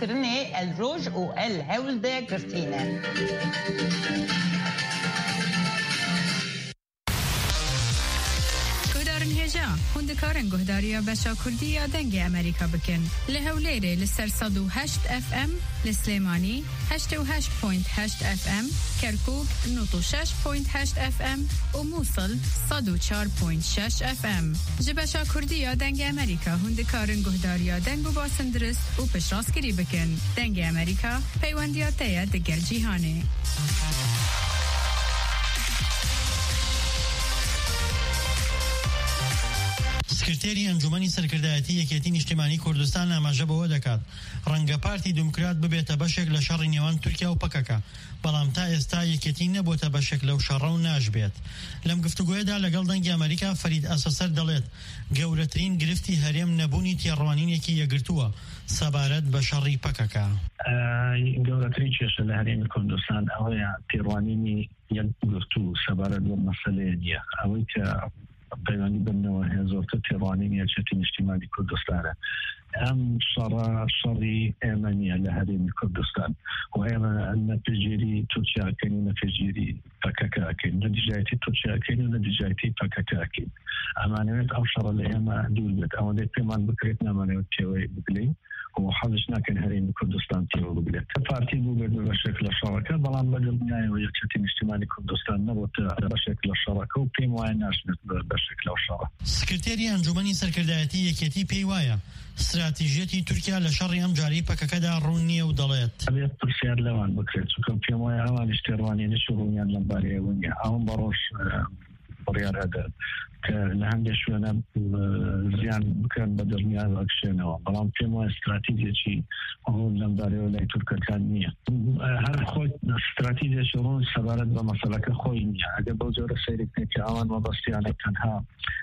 راسكرني الروج والهول ده قرتينه هندکارن گهداریا بچا کردی دنگ امریکا بکن لهولیره لسر 108 FM لسلیمانی 88.8 FM کرکوک 96.8 FM و موصل 104.6 FM جبچا کردی دنگ امریکا هندکارن گهداریا دنگ و باسندرست و پشراسکری بکن دنگ امریکا پیوندیاته دگر جیهانه سکرتێری ئەنجومەنی سەرکردایەتی یەکێتی نیشتیمانی کوردستان ئاماژە بەوە دەکات ڕەنگە پارتی دموکرات ببێتە بەشێک لە شەڕی نێوان تورکیا و پەکەکە بەڵام تا ئێستا یەکێتی نەبووتە بەشێک لەو شەڕە و ناژبێت لەم گفتوگۆیەدا لەگەڵ دەنگی ئەمریکا فەرید ئەسەسەر دەڵێت گەورەترین گرفتی هەرێم نەبوونی تێڕوانینێکی یەکگرتووە سەبارەت بە شەڕی پەکەکە گەورەترین کێشە لە هەرێمی کوردستان ئەوەیە تێڕوانینی یەکگرتوو سەبارەت بە مەسەلەیە نییە ئەوەی کە پەیوەندی بنەوە هەیە زۆرتر تێڕوانینی یەکێتی نیشتیمانی کوردستانە ئەم شەڕی ئێمە نییە لە هەرێمی کوردستان و ئێمە نەپێگیری تورکیاکەین و نەپێگیری پەکەکەکەین نەتیجایەتی تورکیاکەین و نەتیجایەتی پەکەکەکەین ئەمانەوێت ئەو شەڕە لە ئێمە دوور بێت ئەوەندەی پێمان بکرێت نامانەوێت تێوەی بگرین و حەزش ناکەن هەرێمی کوردستان تێوە بگرێت کە پارتی بوو بێت بەشێک لە شەڕەکە بەڵام بەگەڵ دنیایەوە یەکێتی نیشتیمانی کوردستان نەبووتە بەشێک لە شەڕەکە و پێم وایە ناشبێت بەشێک لەو شەڕە سکرتێری ئەنجومەنی سەرکردایەتی یەکێتی پێی وایە استراتیژیەتی تورکیا لە شەڕی ئەم جاری پەکەکەدا ڕوون نییە و دەڵێت ئەبێت پرسیار لەوان بکرێت چونکە پێم وایە ئەوانیش تێڕوانینی ڕوونیان لەم بارەیەوە نییە ئەوم بەڕۆژ بڕیار هەدە کە لە هەندێک شوێنە زیان بکەن بە دڵنیا ئەکشێنەوە بەڵام پێم وایە استراتیژیەکی ڕوون لەم بارەیەوە لای تورکەکان نییە هەر خۆی استراتیژیەکی ڕوون سەبارەت بە مەسەلەکە خۆی نییە ئەگەر بەو جۆرە سەیری بکەن کە ئەوان مەبەستیانە تەنها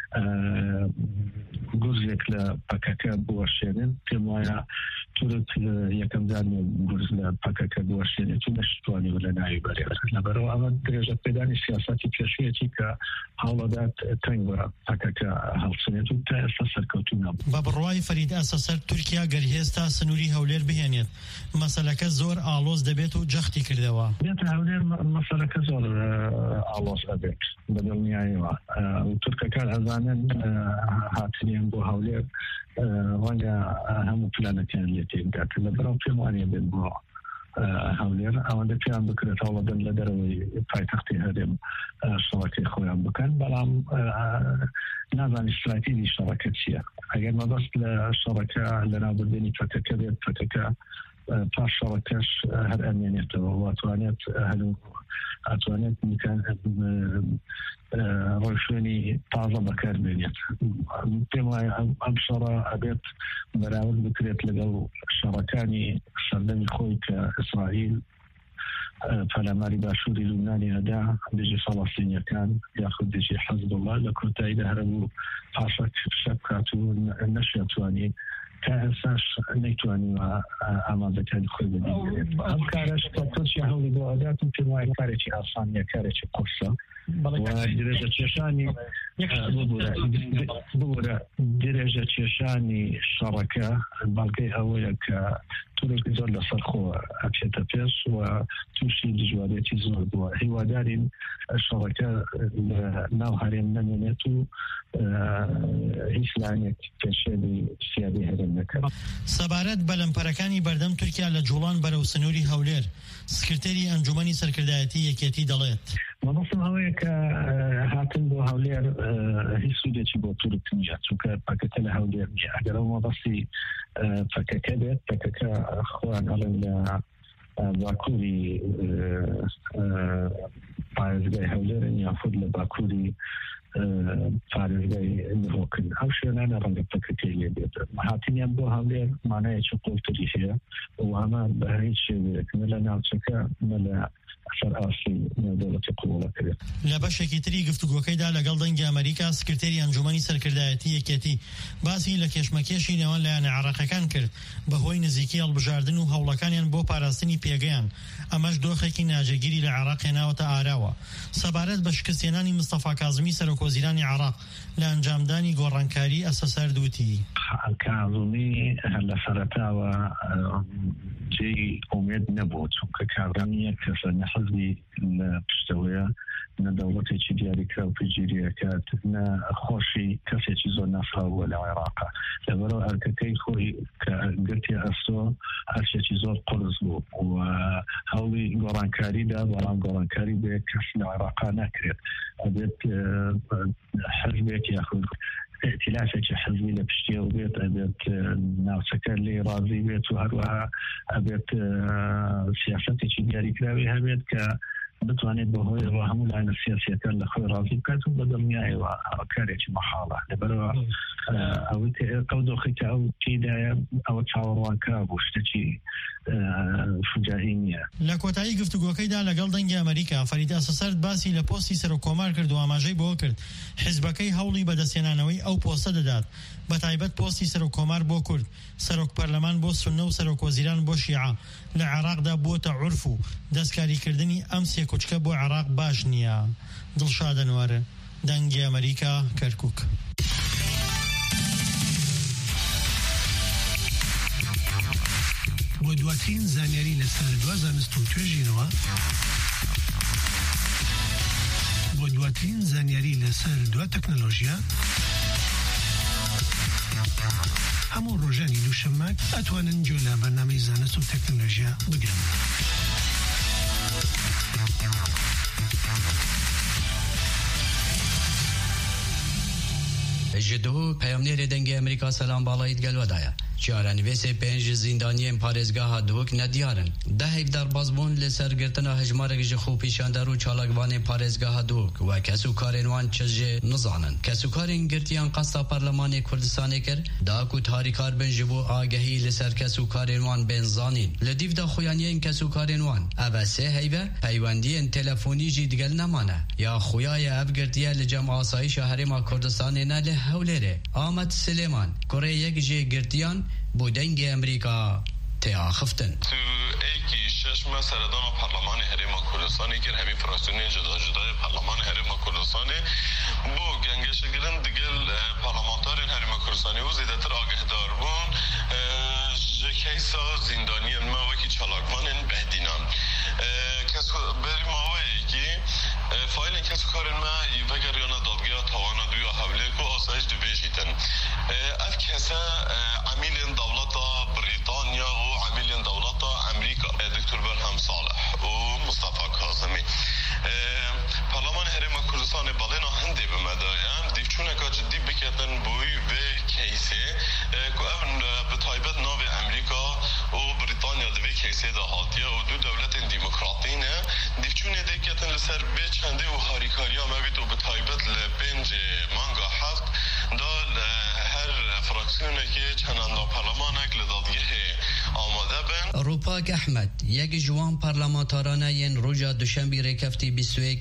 گورزێک لە پەکەکە بوەشێنن پێم وایە تورک یەکەم جارێ گورز لە پەکەکە بوەشێنێت و نەشتوانی لە ناوی بەرێت لەبەرەوە ئەمە درێژە پێدانی سیاسەتی پێشوویەتی کە هەوڵەدات تەنگ بە پەکەکە هەڵسنێت و تا ئێستا سەرکەوتوو نەبوو بە بڕوای فەرید ئەسەسەر تورکیا گەرهێستا سنووری هەولێر بهێنێت مەسەلەکە زۆر ئاڵۆز دەبێت و جەختی کردەوە بێتە هەولێر مەسەلەکە زۆر ئاڵۆز دەبێت بە دڵنیاییەوە تورکەکان ئەزانن هاتنیان بۆ هەولێر ڕەنگە هەموو پلانەکان لێ تێکدات لەبەرەوە پێم وانیە بێت بۆ هەولێر ئەوەندە پێیان بکرێت هەوڵەدەن لە دەرەوەی پایتەختی هەرێم شەڕەکەی خۆیان بکەن بەڵام نازانی استراتیژی شەڕەکە چییە ئەگەر مەبەست لە شەڕەکە لە ناوبردنی پەکەکە بێت پەکەکە پاش شەڕەکەش هەر ئەمێنێتەوە واتوانێت ئەتوانێت ڕۆیشتنی تازە بەکاربێنێت پێم وایە ئەم شەڕە ئەبێت بەراورد بکرێت لەگەڵ شەڕەکانی سەردەمی خۆی کە ئیسرائیل پەلاماری باشووری لوبنانی هەدا دژی فەڵەستینیەکان یاخود دژی حەزب الله لە کۆتاییدا هەربوو پاشە شەک کات و نەشێتوانی تا ئێساش نەیتوانیوە ئامادەکانی خۆی بەدیگرێت ئەم کارەش کە تورکیا هەوڵی بۆ ئەدات و پێم وایە کارێکی ئاسانیە کارێکی قورسە درێژە کێشانی ببوورە درێژە کێشانی شەڕەکە بەڵگەی ئەوەیە کە تورک زۆر لەسەر خۆ ئەچێتە پێش و تووشی دژوارێتی زۆر بووە هیوادارین شەڕەکە ناو هەرێم نەمێنێت و هیچ لایەنێک کێشێنی سیادی هەرێم نەکات سەبارەت بە لەمپەرەکانی بەردەم تورکیا لە جوڵان بەرەو سنووری هەولێر سکرتێری ئەنجومەنی سەرکردایەتی یەکێتی دەڵێت مەبەستم ئەوەیە کە هاتن بۆ هەولێر هیچ سوودێکی بۆ تورک نییە چونکە پەکەکە لە هەولێر نییە ئەگەر ئەو مەبەستی پەکەکە بێت پەکەکە خۆیان ئەڵێن لە باکووری پارێزگای هەولێرن یاخود لە باکووری پارێزگای نهۆکن ئەو شوێنانە ڕەنگە پەکەکەی لێ بێت هاتنیان بۆ هەولێر مانایەکی قوڵتری هەیە و ئەمە بە هیچ شێوەیەک نە لە ناوچەکە نە لە لە بەشێکی تری گفتوگۆکەیدا لەگەڵ دەنگی ئەمریکا سکرتێری ئەنجومەنی سەرکردایەتی یەکێتی باسی لە کێشمەکێشی نێوان لایەنە عێراقیەکان کرد بەهۆی نزیکی هەڵبژاردن و هەوڵەکانیان بۆ پاراستنی پێگەیان ئەمەش دۆخێکی ناجێگیری لە عێراق هێناوەتە ئاراوە سەبارەت بە شکستێنانی مستەفا کاظمی سەرۆکوەزیرانی عێراق لە ئەنجامدانی گۆڕانکاری ئەسەسەر دووتی کاظمی هەر لە سەرەتاوە امید نبود چون کارانی کس نحزبی لپشتویه نه دولتی چی دیاری کرد پیجیریه کرد نه خوشی کسی چیزو نفها ولی عراقه لبرو ارکتی خوی که گرتی اصلا هرچی چیزو قرض بود و هاوی گرانکاری ده برام گرانکاری به کسی عراقه نکرد ابد حزبی که یاخد ائتلافك حزبي لبشتي وبيت أبيت ناوسكر لي راضي بيت وهروها أبيت سياستي تجاري كراوي هبيت ك بتوانيت بهوي وهم العين السياسية كان لخوي راضي كاتو بدل مياي وكاريش محالة لبرو أو قودو خيتا أو تيدا أو تشاوروان كابوش تشي فجائية لكوتاي گفتگوکەیدا لەگەڵ دەنگی ئەمریکا فەریدا سەسەرد باسی لە پۆستی سەرۆکۆمار کرد و ئاماژەی بۆ کرد حیزبەکەی هەوڵی بەدەستێنانەوەی ئەو پۆستە دەدات بەتایبەت پۆستی سەرۆکۆمار بۆ کورد سەرۆک پەرلەمان بۆ سونە و سەرۆک وەزیران بۆ شیعە لە عێراقدا بۆتە عورف و دەستکاریکردنی ئەم سێ کوچکە بۆ عێراق باش نییە. دڵشاد ئەنوارە، دەنگی ئەمریکا، کەرکووک. بۆ دواترین زانیاری لەسەر دوا زانست و توێژینەوە بۆ دواترین زانیاری لەسەر دوا تەکنۆلۆژیا هەموو ڕۆژانی دووشەممە ئەتوانن گوێ لە بەرنامەی زانست و تەکنۆلۆژیا بگرن. جدو پیامنیر دنگ امریکا سلام بالایت گلودایا چارنویس 5 زندانیان پارێزگاها دوک ندیارن ده در بازبون لسرگرتنا هجمارک جخو پیشاندر و چالاکوان پارێزگاها دوک و کسو کارنوان چجه نزانن کسو کارن گرتیان قصد پارلمان کردستان کر دا کو تاریکار بن جبو آگهی لسر کسو کارنوان بن زانین لدیو دا خویانیان کسو کارنوان او سه هیوه پیوندی تلفونی جی دگل نمانه یا خویای اف گرتیه لجمع آسایش هرما کردستان نه هولره آمد سلیمان کره یک جه گرتیان بودنگ امریکا تیاخفتن تو ایکی ششم سردان پارلمان هرم کردستانی که همین فراکسیون جدا جدای پارلمان هرم کردستانی بو گنگش گرن دیگل پارلمانتارین هرم کردستانی و زیادتر آگه دار بون کیسا زندانی ما وکی چالاکوان بهدینان کسو بری ماوی که فایل کسو کارن ما وگر یانا دادگاه توانا دویا حوله کو آسایش دو بیشیتن اف کسا عمیل دولت بریتانیا و عمیل دولت امریکا دکتر برهم صالح و مصطفى کاظمی پارلمان هرم کردستان بالنا هندی بمدایم دیوچونه که جدی بکتن بوی و کیسه که اون بتایبت ناو امریکا و بریتانیا دوی کیسه دا هاتیه و دو دولت دموکراتینه دیوچونه دیکتن لسر به چنده و هاریکاریا مبید و بتایبت لپنج مانگا هفت دا هر فراکسیونه که چناندا پارلمانک لدادگه آماده بن. روپاک احمد یک جوان پارلمانتارانه ین روژا دوشنبی رکفتی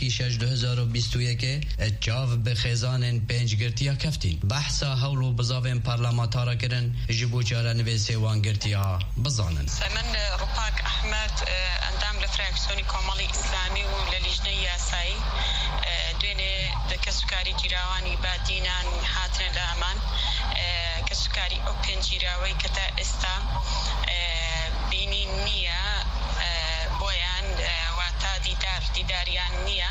21/6/2021 اتجاو به خیزان پنج گرتیا کفتین بحثا هولو بزاوین پارلمانتارا کرن جبو چارنوی سیوان گرتیا بزانن. من روپاک احمد اندام لفراکسیونی کاملی اسلامی و للیجنه یاسایی دوینه کسکاری جیراوانی با دینان هاتن لامان کسکاری اوپن جیراوی کتا استا بینی نیا بویان و تا دیداریان نیا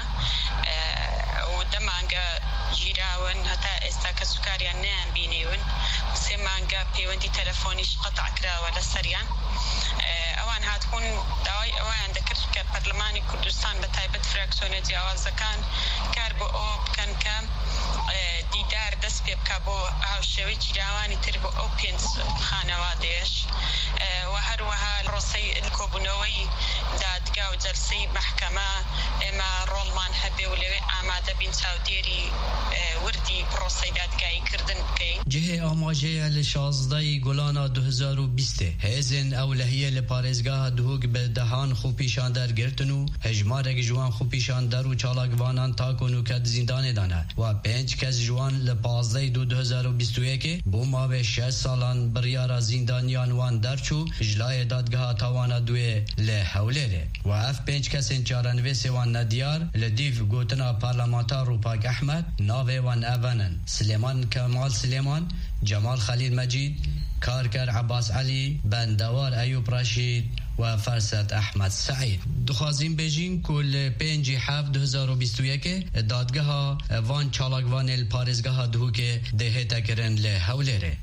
و دمانگا جیراون هتا استا کسکاریان نیان بینیون سه مانگا پیوندی تلفونیش قطع کراوه لسریان اوان هاتكون داوای اوان دکر که پارلمانی کردستان به تایبت فراکسیون جوازکان کار بو او بکن کم دیدار دست پی بکا بو هاوشوی جیراوانی تر بو او پینس خانوادهش و هر وها روسی الکوبونوی دادگاه و جلسی محکمه اما رولمان هبه ولوی آماده بین ساودیری وردی پروسی دادگاهی کردن بکین جه آماجه لشازده گلانا 2020 هزن اولهیه لپارزگاه دوگ به دهان خوب پیشاندر گرتنو هجمارک جوان خوب پیشاندر و چالاکوانان تاکنو کد زندان دانه و 5 کس جوان لپازده 2021 بو ما به 6 سالان بریارا زندانیان وان درچو اجلای دادگاه تاوانا دوی لحوله و اف 5 کس چارنوی سوان ندیار لدیف گوتنا پارلمانتار روپاک احمد ناوی وان اوانن سلیمان کمال سلیمان جمال خلیل مجید کارکر عباس علی بندوار ایوب رشید و فرصت احمد سعید. دخوازیم بیجین کل 5/7/2021 دادگاه وان چالاگوان الپارزگاه دهوک ده تکرن لحولره.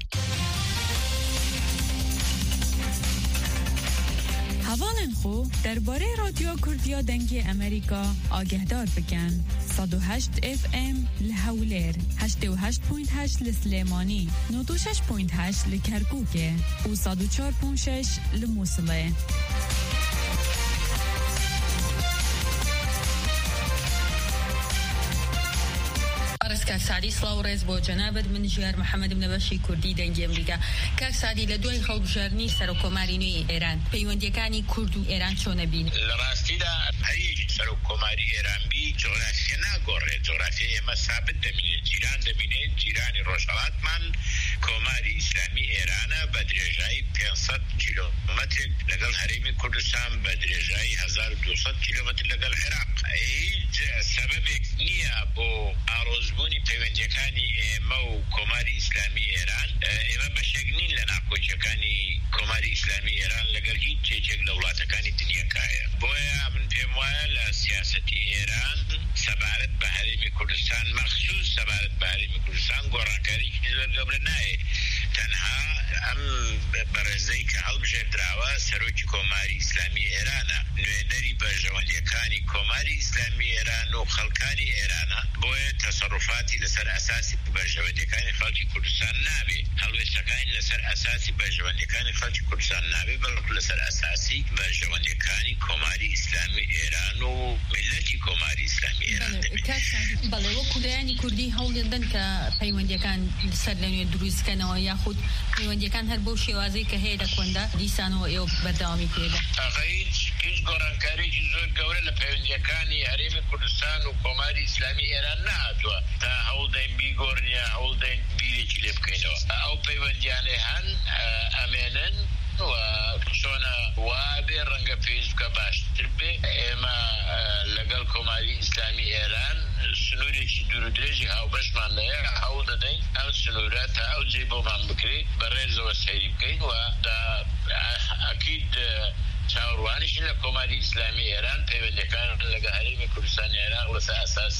هوالن خو درباره رادیو کردیا دنگی امریکا آگهدار بکن. 108 FM لحولیر، 88.8 لسلیمانی، 96.8 لکرکوکه و 104.6 لموصله. کاک سعدی سلااو ڕێز بۆ جەنابەت من ژیار محەممەدم لە بەشی کوردی دەنگی ئەمریکا. کاک سعدی لە دوای هەڵبژاردننی سەرۆکۆماری نوێی ئێران پەیوەندیەکانی کورد و ئێران چۆنە بین؟ لە ڕاستیدا هەیەکی سەرۆکۆماری ئێرانبی جۆگرافیا ناگۆڕێت. جۆگرافیا ئێمە ثابت دەبینێت، جیران دەبینێت، جیرانی ڕۆژهەڵاتمان کۆماری ئیسلامی ئێرانە بە درێژایی 500 کیلۆمەتر لەگەڵ هەرێمی کوردستان بە درێژایی 1200 کیلۆمەتر لەگەڵ عێراق. هیچ سەبەبێک نییە بۆ ئاڕۆزبوونی پەیوەندیەکانی ئێمە و کۆماری ئیسلامی ئێران. ئێمە بەشێک نین لە ناکۆچیەکانی کۆماری ئیسلامی ئێران لەگەڵ هیچ جێچێک لە وڵاتەکانی دنیاکایە. بۆیە من پێم وایە لە سیاسەتی ئێران سەبارەت بە هەرێمی کوردستان، مەخصوص سەبارەت بە هەرێمی کوردستان گۆڕانکاریی زۆر گەورە نایە. تەنها ئەم بەڕێزەی کە هەڵبژێردراوە سەرۆکی کۆماری ئیسلامی ئێرانە، نوێنەری بەرژەوەندیەکانی کۆماری ئیسلامی ئێران و خەڵکانی ئێرانە. بۆیە تەسەڕوفاتی لەسەر ئاساسی بەرژەوەندیەکانی خەڵکی کوردستان نابێ، هەڵوێستەکانی لەسەر ئاساسی بەرژەوەندیەکانی خەڵکی کوردستان نابێ، بەڵکو لەسەر ئاساسی بەرژەوەندیەکانی کۆماری ئیسلامی ئێران و میلەتی کۆماری ئیسلامی ئێران دەبێت. بەڵێ وەکو لایەنی کوردی هەوڵێدن کە پەیوەندیەکان سەر لەنوێ دروستکەنەوە یاخود پەیوەندیەکان هەر بەو شێوازەی کە هەیە لە کۆندا دیسانەوە ئێوە بەردەوامی پێدا. هیچ گۆڕانکاریی زۆر گەورە لە پەیوەندیەکانی هەرێمی کوردستان و کۆماری ئیسلامی ئێران نهاتووە تا هەوڵدەین بیگۆڕنیە، هەوڵدەین بیرێکی لێ بکەینەوە. ئەو پەیوەندیانێ هەن ئەمێنن و چۆنە وابێ ڕەنگە فێسبوکە باشتر بێ. ئێمە لەگەڵ کۆماری ئیسلامی ئێران سنوورێکی دوور و درێژی هاوبەشمان لەیە، هەوڵ دەدەین ئەم سنوورە تا ئەو جێ بۆمان بکرێت بەڕێزەوە سەیری بکەین و ئەکید چاوەڕوانیش لە کۆماری ئیسلامی ئێران پەیوەندیەکان لەگە هەرێمی کوردستانی عێراق لەسەر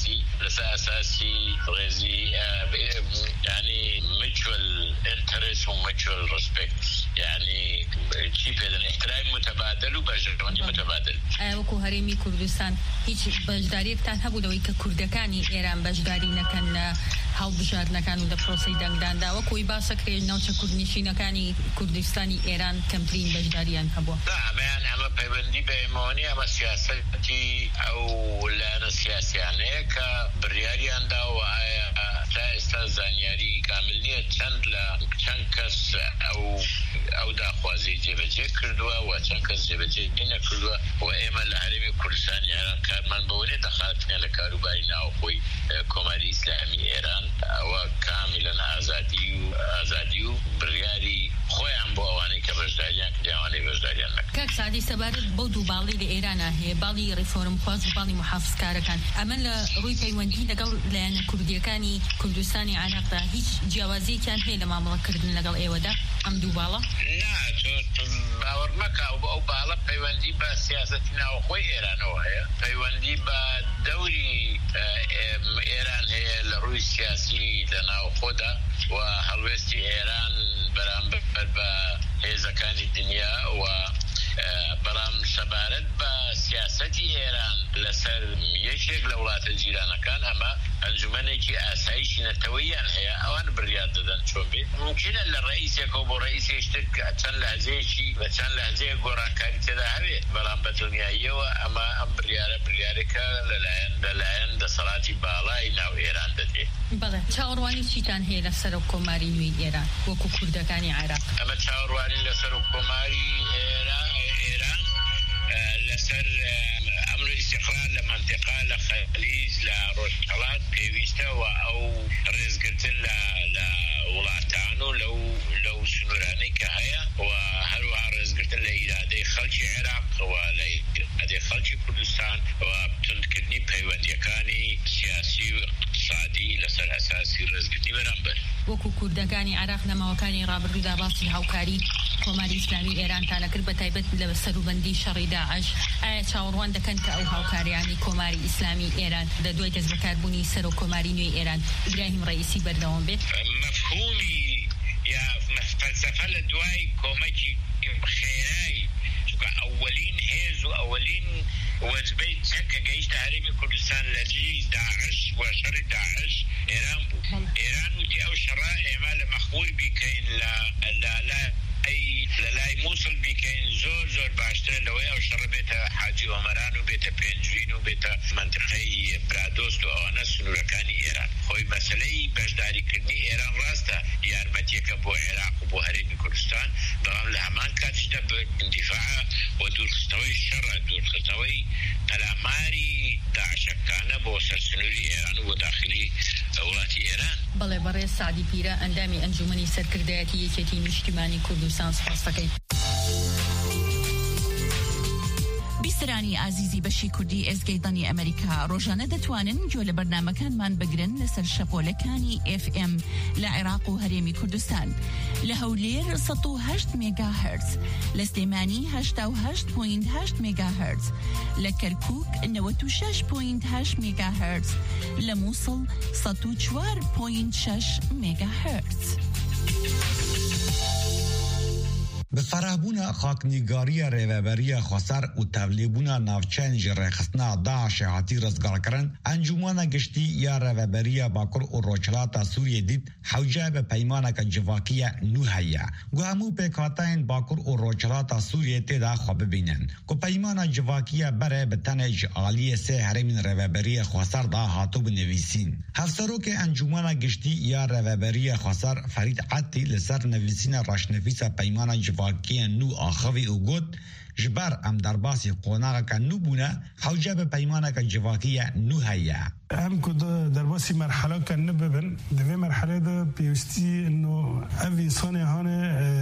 ئاساسی ڕێزی یعنی میچوەل ئینتەرێس و میچوەل ڕسپێکت، یعنی چی پێدەن احترامی متەبادل و بەشداریی متەبادل. وەکو هەرێمی کوردستان هیچ بەشداریەکتان هەبوو لەوەی کە کوردەکانی ئێران بەشداری نەکەن لە هەڵبژاردنەکان و لە پرۆسەی دەنگداندا، وەکوی باسەکرێت ناوچە کوردنشینەکانی کوردستانی ئێران کەمترین بەشداریان هەبووە؟ ئەمە پەیوەندی بە ئێمەوەنی، ئەمە سیاسەتی ئەو لایەنە سیاسیانەیە کە بڕیاریاندا و ئایا تا ئێستا زانیاری کامل نییە چەند کەس ئەو داخوازی جێبەجێ کردووە و چەند کەس جێبەجێ نەکردووە و ئێمە لە هەرێمی کوردستانی ئێران کارمان بەوەنێ دەخاتنە لە کاروباری ناوخۆی کۆماری ئیسلامی ئێران. ئەوە کاملەن ئازادی و بڕیاری خۆیان بۆ ئەوانەی کە بەشداریان کردیانوانەی بەشداریان نەکرد. کاک سعدی سەبارەت بەو دوو باڵی لە ئێرانە هەیە، باڵی ڕیفۆرم خواز و باڵی محافزکارەکان. ئەمە لە ڕووی پەیوەندی لەگەڵ لایەنە کوردیەکانی کوردستانی عێراقدا هیچ جیاوازیەکیان هەیە لە مامەڵەکردن لەگەڵ ئێوەدا ئەم دوو باڵە؟ باوەڕ مەکە ئەو باڵە پەیوەندی بە سیاسەتی ناوخۆی ئێرانەوە هەیە، پەیوەندی بە دەوری ئێران هەیە لە ڕووی سیاسی لە ناوخۆدا و هەڵوێستی ئێران بەرامبەر بە هێزەکانی دنیا و بەڵام سەبارەت بە سیاسەتی ئێران لەسەر یەکێک لە وڵاتە جیرانەکان ئەمە ئەنجومەنێکی ئاسایشی نەتەوەییان هەیە، ئەوان بڕیار دەدەن چۆن بێت. ممکنە لە ڕئیسێکەوە بۆ ڕئیسێشتر چەند لەهجەیەکی بە چەند لەهجەیە گۆڕانکاری تێدا هەبێت، بەڵام بە دڵنیاییەوە ئەمە ئەم بڕیارێکە لەلایەن دەسەڵاتی باڵای ناو ئێران دەدێت. بەڵێ چاوەڕوانی چیتان هەیە لەسەر کۆماری نوێی ئێران وەکو کوردەکانی عێراق؟ ئەمە چاوەڕوانی لەسەر کۆماری ئێران لەسەر ئەمر استقرار لە منطقە لە خەلیج لە ڕۆژهەڵات پێویستە و ئەو ڕێزگرتن لە وڵاتان و لەو سنوورانەی کە هەیە و هەروەها ڕێزگرتن لە ئیرادەی خەڵکی عێراق و لە ئیرادەی خەڵکی کوردستان و تونندکردنی پەیوەندیەکانی سیاسی و اقتصادی لەسەر ئەساسی ڕێزگرتنی بەرامبەر. وەکو کوردەکانی عێراق لە ماوەکانی ڕابردوودا باسی هاوکاری کۆماری ئیسلامی ئێران تانەکرد بە تایبەت لە سەروبەندی شەڕی داعش ئایا چاوەڕوان دەکەن کە ئەو هاوکاریانی کۆماری ئیسلامی ئێران لە دوای دەست بەکاربوونی سەر و کۆماری نوێی ئێران ئیبراهیم ڕئیسی بەردەوام بێت؟ مفهومی یا فەلسەفە لە دوای کۆمەکی خێرایی چونکە ئەوەلین هێز و ئەوەلین وەجبەی چەکە گەیشتە هەرێمی کوردستان لە جێی داعش و شەڕی داعش ئێران بوو. ئێران وتی ئەو شەڕە ئێمە لە مەخبوور بیکەین لە لای مووسڵ بیکەین زۆر باشترە لەوەی ئەو شەڕە بێتە حاجی ئۆمەران و بێتە پێنجوین و بێتە منطقەی برادۆست و ئەوانە سنوورەکانی ئێران. خۆی مەسلەی بەشداریکردنی ئێران ڕاستە یارمەتیەکە بۆ عێراق و بۆ هەرێمی کوردستان، بەڵام لە هەمان کاتیشدا اندیفاع و دوورخستنەوەی شەڕە، دوورخستنەوەی پەلاماری داعشەکانە بۆ سەرسنووری ئێران و بۆ داخلی وڵاتی ئێران. بەڵێ بەڕێز سعدی پیرە ئەندامی ئەنجومەنی سەرکردایەتی یەکێتی نیشتیمانی کوردستان سپاس دەکەین. بیسەرانی ئازیزی بەشی کوردی ئێزگەی ئەمریکا ڕۆژانە دەتوانن گوێ لە بەرنامەکانمان بگرن لەسەر شەپۆلەکانی FM لە عێراق و هەرێمی کوردستان لە هەولێر 108 مێگاهرتز، لە سلێمانی 88.8 مێگاهرتز، لە کەرکووک 96.8 مێگاهرتز، لە مووسڵ 104.6 مێگاهرتز. به فرهبونا خاکنیگاری ریوبری خسر و تولیبونا نافچنج رخصنا داعش هاتی رزگار کرن انجمانا گشتی یا ریوبری باکر و روچلاتا سوریه دید حوجه به پیمانا که جواکیه نوحیه گو همو پیکاتین باکر و روچلاتا سوریه تیدا خواب بینن گو پیمانا جواکیه بره به تنج آلیه سه هرمین ریوبری خسر دا هاتو بنویسین. هفسرو که انجمانا گشتی یا ریوبری خسر فرید عطی لسر نویسین راشنفیس پیمانا جواکی نو آخوی او گود جبر ام در باسی قوناغا که نو بونه حوجه به پیمانه که جواکی نو هیا هم كده درباسي مرحلة كان نببن دفي مرحلة ده بيوستي إنه أبي صانع هنا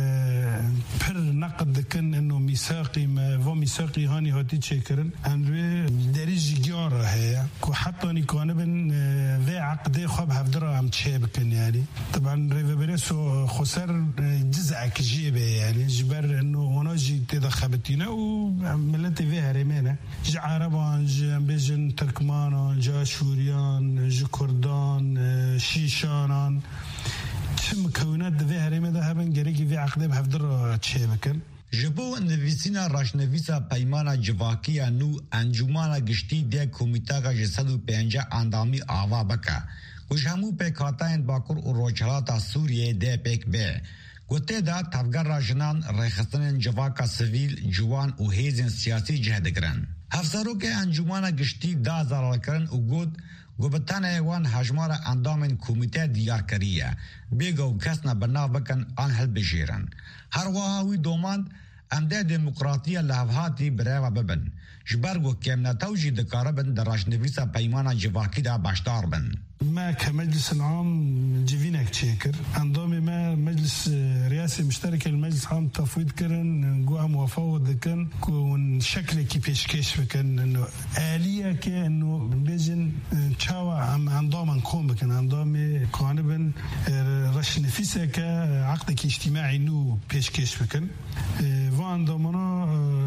بر نقد كان إنه ميثاقي ما فو ميثاقي هاني هاتي تشكرن أندوي دريج جارة هي وحتى نكون بن ذي عقد خاب هفدرا عم تشابكن يعني طبعا ريفابريسو خسر جزء كجيبه يعني جبر إنه وناجي تدخبتينا وملتي فيها ريمانة جا عربان جا بيجن تركمانان جا شوريان جا كردان شيشانان چه مكونات ده هرمه ده هبن گريگي في عقده بهفدر تشابكن جبو نویسینا راشنویسا پیمانا جواکیا نو انجمانا گشتی ده کمیتا جسدو پینجا اندامی آوا بکا گوش همو پیکاتاین باکر و روچلاتا سوریه ده پیک بے گوته دا تفگر راجنان ریخستن جواکا سویل جوان و هیزن سیاسی جهدگرن هفسرو که انجمانا گشتی دا زرال کرن و گود گوبتان ایوان هجمار اندامن کمیته دیار کریه بیگو کسنا بناو بکن آنهل بجیرن هر واهاوی دوماند امده دموکراتیه لحوهاتی برای ببن جبرگو کم نتوجی دکاربن در راشنویسا پیمانا جواکی دا باشدار بن ما كمجلس عام جيفينك تشيكر انضمي ما مجلس رئاسي مشترك المجلس عام تفويض كرن جوا مفوض كان كون شكل كيفاش كيش كان انه آلية كانه بيجن تشاوا عم انضم نكون كان انضمي قانبا رش نفسه كعقد اجتماعي نو بيش كيش كان وانضمنا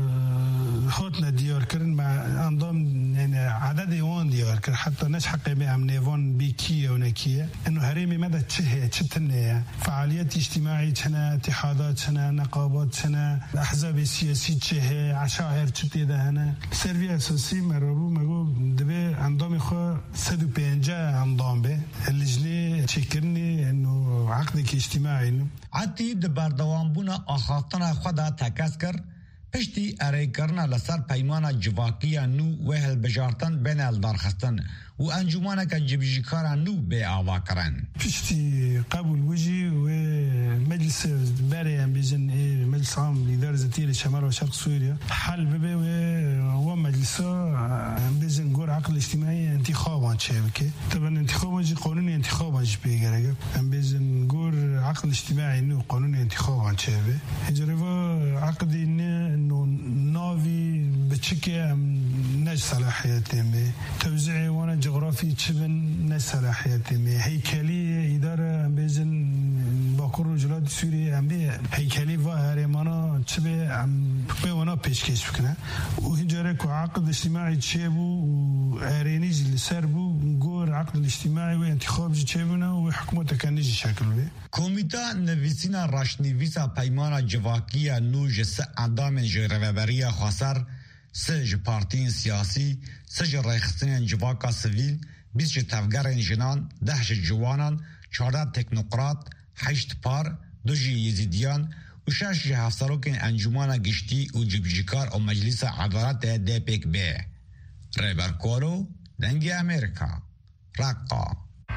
هاتنا ديار كرن مع انضم يعني عدد يوان ديار كرن حتى نشحق بهم نيفون بيكية ونكية انه هريمي مدى تشتنية فعاليات اجتماعية تشنا اتحادات تشنا نقابات تشنا احزاب سياسية تشه عشائر تشتيدا هنا سيرفي اساسي مربو مگو دبي انضامي خو 150 انضام به اللجنة تشكرني انه عقدك اجتماعي عطي دبردوان بونا اخاطنا خدا تکسکر پشتی اری کرنا لسر پیمانا جواکیا نو وهل بجارتن بین الدارخستن و انجمانا که جبجیکارا نو به آوا کرن پشتی قبول وجی و مجلس باري هم بيجن مجلس عام لإدارة ذاتية لشمال وشرق سوريا حل ببي و مجلسه بيجن جور عقل اجتماعي انتخابات شبكة طبعا انتخابات قانوني انتخابات بيجرا هم بيجن جور عقل اجتماعي إنه قانوني انتخابات شبكة يجربوا عقد إنه نافي بتشكي نج صلاحياتهم توزيع وانا جغرافي تشبن نج صلاحياتهم هيكلية إدارة بيجن باکور و جلاد سوریه هم به هیکلی و هرمانا چه به اونا پیشکش بکنه و هنجاره که عقد اجتماعی چه بو و ارینیج لسر بو گور عقد الاجتماعی و انتخاب چه بونه و حکومت کنیجی شکل به کمیته نویسینا راشنویسا پیمانا جواکیه نوج سه اندام جرببری خاصر سه پارتین سیاسی سه رخصتین جواکا سویل 20 تفگرین جنان 10 جوانان 14 تکنوقرات 8 پار 2 یزیدیان و 6 هفسروکین انجمان گشتی و جبجیکار و مجلس عدالت دپک به ریبر کولو دنگ امریکا رقا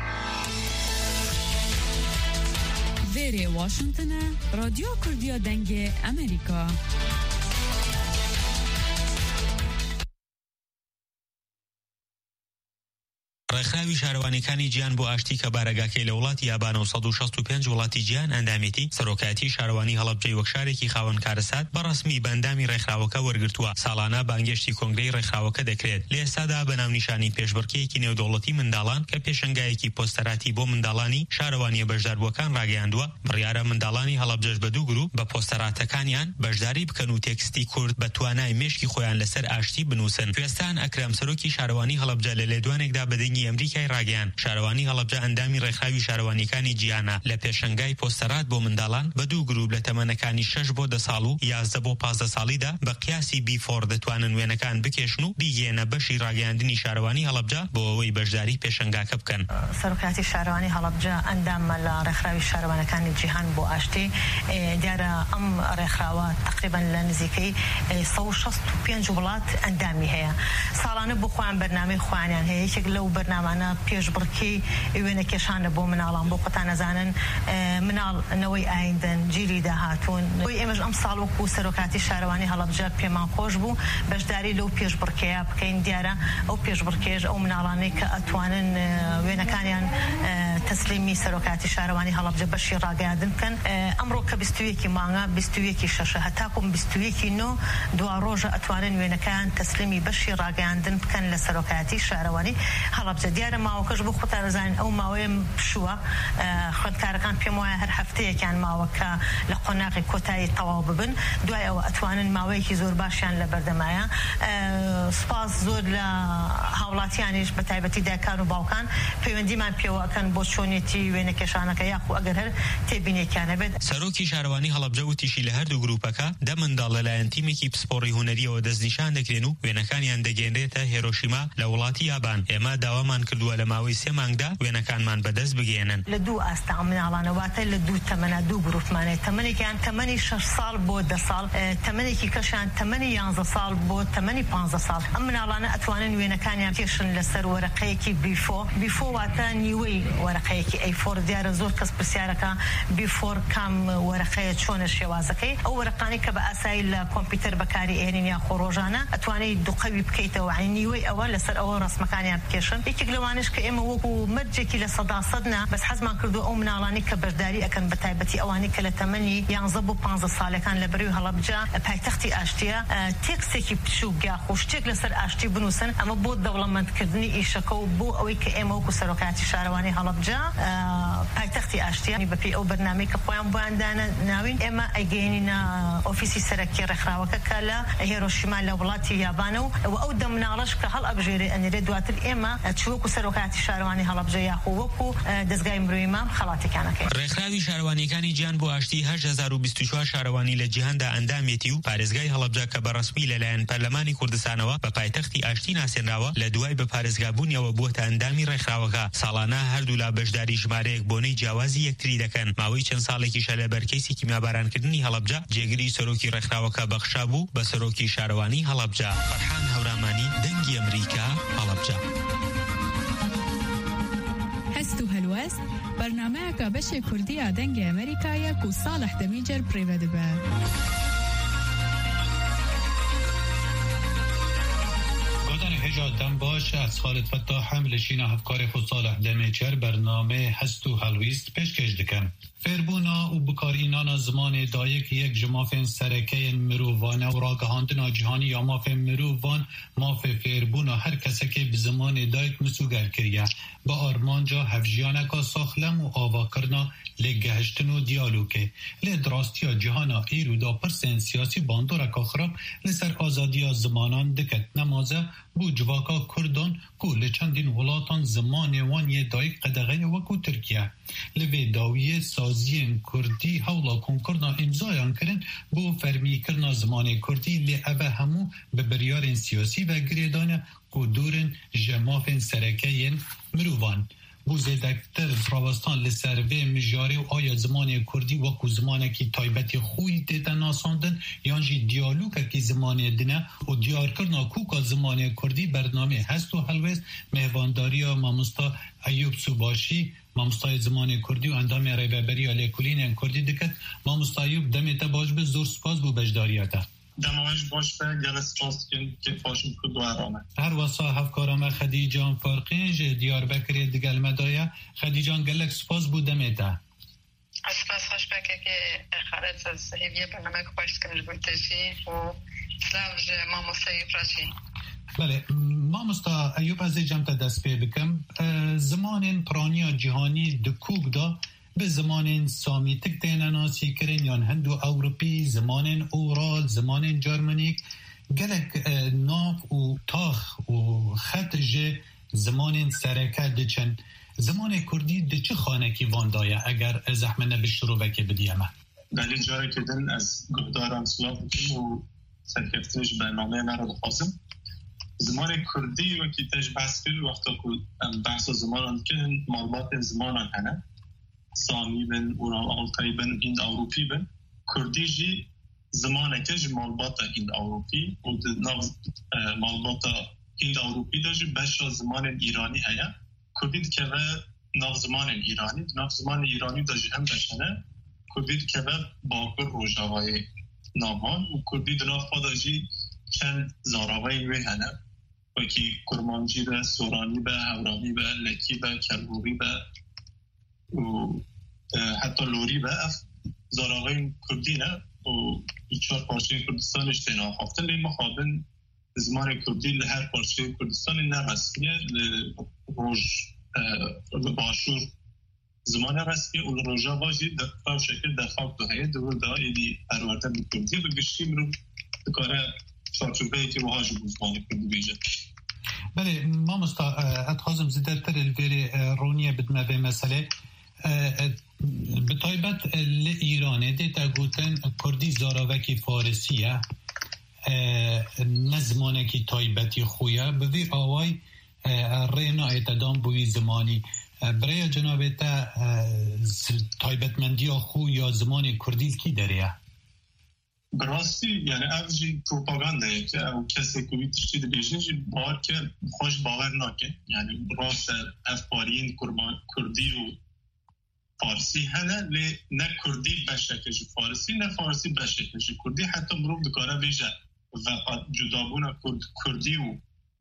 ویری واشنطن رادیو کردیا دنگ امریکا ڕێکخراوی شارەوانیەکانی گیان بۆ ئاشتی کە بارەگاکەی لە وڵاتی یابانە و 165 وڵاتی گیان ئەندامێتی سەرۆکایەتی شارەوانی هەڵەبجەی وەک شارێکی خاوەن کارەسات بەڕەسمی بەندامی ڕێکخراوەکە وەرگرتووە. ساڵانە بانگێشتی کۆنگرەی ڕێکخراوەکە دەکرێت. لە ئێستادا بە ناونیشانی پێشبڕکێیەکی نێودەوڵەتی منداڵان کە پێشەنگایەکی پۆستەراتی بۆ منداڵانی شارەوانیە بەشداربووەکان ڕاگەیاندووە بڕیارە منداڵانی هەڵەبجەش بە دوو گروپ بە پۆستەراتەکانیان بەشداری بکەن و تێکستی کورد بە توانای مێشکی خۆیان لەسەر ئاشتی بنووسن. کوێستان ئەکرام سەرۆکی شارەوانی هەڵەبجە لە لێدوانێکدا بەدەنگی ئەمریکای ڕاگەیاند شارەوانی هەڵەبجە ئەندامی ڕێکخراوی شارەوانیەکانی گیانە لە پێشەنگای پۆستەرات بۆ منداڵان بە دوو گروپ لە تەمەنەکانی 6 بۆ 10 ساڵ و 11 بۆ 15 ساڵیدا بە قیاسی بیفۆر دەتوانن وێنەکان بکێشن و بیگێنە بەشی ڕاگەیاندنی شارەوانی هەڵەبجە بۆ ئەوەی بەشداری پێشەنگاکە بکەن. سەرۆکایەتی شارەوانی هەڵەبجە ئەندامە لە ڕێکخراوی شارەوانەکانی جیهان بۆ ئاشتی دیارە ئەم ڕێکخراوە تقریبا لە نزیکەی 165 وڵات ئەندامی هەیە. ساڵانە بۆ خۆیان بەرنامەی خۆیانیان هەیە. یەکێک لەو بەرنامانە پێشبڕکێی وێنەکێشانە بۆ مناڵان بۆ خۆتان نەزانن مناڵنەوەی ئایندەن جیلی داهاتوون. ئێمەش ئەم ساڵ وەکو سەرۆکایەتی شارەوانی هەڵەبجە پێمان خۆش بوو بەشداری لەو پێشبڕکەیە بکەین. دیارە ئەو پێشبڕکێش ئەو مناڵانەی کە ئەتوانن وێنەکانیان تەسلیمی سەرۆکایەتی شارەوانی هەڵەبجە بەشی ڕاگەیاندن بکەن. ئەمڕۆ کە 21 مانگە 21 شەشە هەتاکوم 21 نۆ دوا ڕۆژە ئەتوانن وێنەکان تەسلیمی بەشی ڕاگەیاندن بکەن لە سەرۆکایەتی شارەوانی هەڵەبجە. دیارە ماوەکەش بۆ خۆتان دەزانین ئەو ماوەیە پشووە خوێندکارەکان پێم وایە هەر هەفتەیەکیان ماوە کە لە قۆناغی کۆتایی تەواو ببن دوای ئەوە ئەتوانن ماوەیەکی زۆر باشیان لە بەردەمایە. سپاس زۆر لە هاوڵاتیانیش بە تایبەتی دایکان و باوکان پەیوەندیمان پێوەکەن بۆ چۆنیەتی وێنەکێشانەکە یاخو ئەگەر هەر تێبینێکیانە بێت. سەرۆکی شارەوانی هەڵەبجە وتیشی لە هەردوو گروپەکە دە منداڵ لەلایەن تیمێکی پسپۆڕی هونەریەوە دەستنیشان دەکرێن و وێنەکانیان دەگەێنرێتە هیرۆشیما لە وڵاتی یابان. ئێمە داوامان کردووە لە ماوەی 3 مانگدا وێنەکانمان بەدەست بگێنن. لە دوو ئاستا مناڵانە واتە لە دوو تەمەنە دوو گروپمانێت تەمەنێکیان تەمەنی 6 ساڵ بۆ 10 ساڵ تەمەنێکی کەشیان تەمەنی 11 ساڵ بۆ تەمەنی 15 ساڵ. ئەم مناڵانە ئەتوانن وێنەکانیان کێشن لەسەر وەرەقەیەکی بیفۆ واتە نیوەی وەرەقەیەکی ئەیفۆر. دیارە زۆر کەس پرسیارەکە بیفۆر کام وەرەقەیە چۆنە شێوازەکەی. ئەو وەرەقانی کە بە ئاسایی لە کۆمپیوتەر بەکاری ئێنین یا خۆڕۆژانە ئەتوانێت دوقەوی بکەیتەوە نیوەی ئەوە لەسەر ئەوە ڕسمەکانیان بکێشن. یەکێک لەوانش کە ئێمە وەکو مەرجێکی لە سەداسەدنا بەس حەزمان کردو ئەو مناڵانی کە بەشداری ئەکەن بە تایبەتی ئەوانی کە لە تەمەنی 11 بۆ 15 ساڵەکان لە بەروی هەڵەبجە پایتەختی ئاشتیە تێکستێکی بچووک یاخو شتێک لەسەر ئاشتی بنووسن. ئەمە بۆ دەوڵەمەندکردنی ئیشەکە و بۆ ئەوەی کە ئێمە وەکو سەرۆکایەتی شارەوانی هەڵەبجە پایتەختی ئاشتیە بەپێی ئەو بەرنامەی کە خۆیان بۆیاندانە ناوین ئێمە ئەیگەێنینە ئۆفیسی سەرەکی ڕێکخراوەکە کە لە هیرۆشیما لە وڵاتی یابانە و ئەو دە مناڵەش کە هەڵ ئەبژێرێ ئەنێرێ دواتر ئێمە چوەکو سەرۆکایەتی شارەوانی هەڵەبجە یاخو وەکو دەستگای مرۆیی مام خەڵاتەکانەکەی. ڕێکخراوی شارەوانیەکانی گیان بۆ ئاشتی 8024 شارەوانی لە جیهاندا ئەندامێتی و پارێزگای هەڵەبجە کە بەڕەسمی لەلایەن پەرلەمانی کوردستانەوە بە پایتەختی ئاشتی ناسێنراوە لە دوای بە پارێزگابوونیەوە بووەتە ئەندامی ڕێکخراوەکە. ساڵانە هەردوو لا بەشداری ژمارەیەک بۆنەی جیاوازی یەکتری دەکەن. ماوەی چەند ساڵێکیشە لە بەرکەیسی کیمیابارانکردنی هەڵەبجە جێگیری سەرۆکی ڕێکخراوەکە بەخشا بوو بە سەرۆکی شارەوانی هەڵەبجە. فەرحان هەورامانی دەنگی ئەمریکا هەڵەبجە. هەست و هەلوەست بەرنامەیەکە بەشێ کوردیە دەنگی ئەمریکایە و ساڵح دەمیجەر پڕێوە دەبە. گۆدانی جا دم باش از خالد فتاح حملشین هفکار خود صالح دمیچر برنامه هست و هلویست پیشکش دکن. فیربونا و بکارینانا زمان دایک یک جمافین سرکه مرووانه و راگهاندنا جهانی یا مافین مرووان مافین فیربونا هر کسی که به زمان دایک مسوگر کریه با آرمانجا هفجیانکا ساخلم و آوا کرنا لگهشتن و دیالوکه لدراستیا جهانا ایرو دا پرسین سیاسی باندورکا خراب لسر آزادیا زمانان دکت نمازه بو جواکا کردان کو لچندین ولاتان زمان وانی دایک قدغه وکو ترکیه لوی داویه سازین کردی حولا کنکرنا امضایان کرن بو فرمی کرنا زمان کردی لی اوه همو به بریارن سیاسی و گریدان کو دورن جمافن سرکین مروان بو زیدکتر راوستان لسروه مجاری و آیا زمان کردی وکو زمانه کی تایبتی خوی دیده ناساندن یانجی دیالوگه کی زمان دنه و دیار کرنا کوکا زمان کردی برنامه هست و حلویست مهوانداری ماموستا ایوب سوباشی ماموستای زمان کردی و اندام ریببری آلیکولین کردی دکت ماموستا ایوب دمیت باش به زور سپاس بو بجداریاتا دماغش باش به گلس راست که فاشم که دو ارامه هر واسا هفکارامه خدیجان فرقینج دیار بکری دگل مدایا خدیجان گلک سپاس بودم تا سپاس خوش بکه که خالد از هیویه برنامه که باش کنش بودتشی و سلاوج ماموستا ایوب راشی بله ماموستا ایوب از جمع دست پی بکم زمان پرانیا جهانی دکوک دا به زمان سامیتک دینا ناسی کرن یان هندو اوروپی زمان اورال زمان جرمنیک گلک ناف و تاخ و خط جه زمان سرکه دچن زمان کردی دچه خانه کی واندایه اگر زحمه نبشترو بکه بدیمه بله جاره کدن از گهداران سلاف بکیم و سرکفتش برنامه نرد خواستم زمان کردی و کی تش بحث کرد وقتا که بحث زمانان که معلومات زمانان هنه سامی بن اورال بن هند اوروپی بن کردی جی زمانه که جی معلومات هند اوروپی و معلومات هند اوروپی دا جی بشا زمان ایرانی هیا کردی که ناف زمان ایرانی ناف زمان ایرانی دا جی هم بشنه کردی که باکر روژاوای نامان و کردی دناف دا جی چند زاراوای وی هنه وکی کرمانجی به سورانی به هورانی به لکی به کلبوری به و حتی لوری به زاراوای کردی نه و چهار پارچه کردستان اشتنا خوافتن لی مخابن زمان کردی لهر پارچه کردستان نرسمیه روژ باشور زمان رسمی و روژا واجی در شکل در خاک دوهیه دور دا ایدی پروردن کردی و گشتیم رو دکاره شارچوبه که وحاج بزمان کردی بیجه بله ما اتخاذم زیدتر الویری رونیه بدمه به مسئله بطایبت لإیرانه دیتا گوتن کردی زاراوکی فارسیه نزمانه کی تایبتی خویه بوی آوای رینا اتدام بوی زمانی برای جناب تا تایبتمندی خو یا زمان کردی کی داره؟ براستی یعنی افجی پروپاگانده که او کسی کوی تشتید بیشنجی بار که خوش باور نکن یعنی براست افبارین کردی و فارسی هنه لی نه کردی بشکش فارسی نه فارسی بشکش کردی حتی مروب دکاره بیشه و جدابون کردی و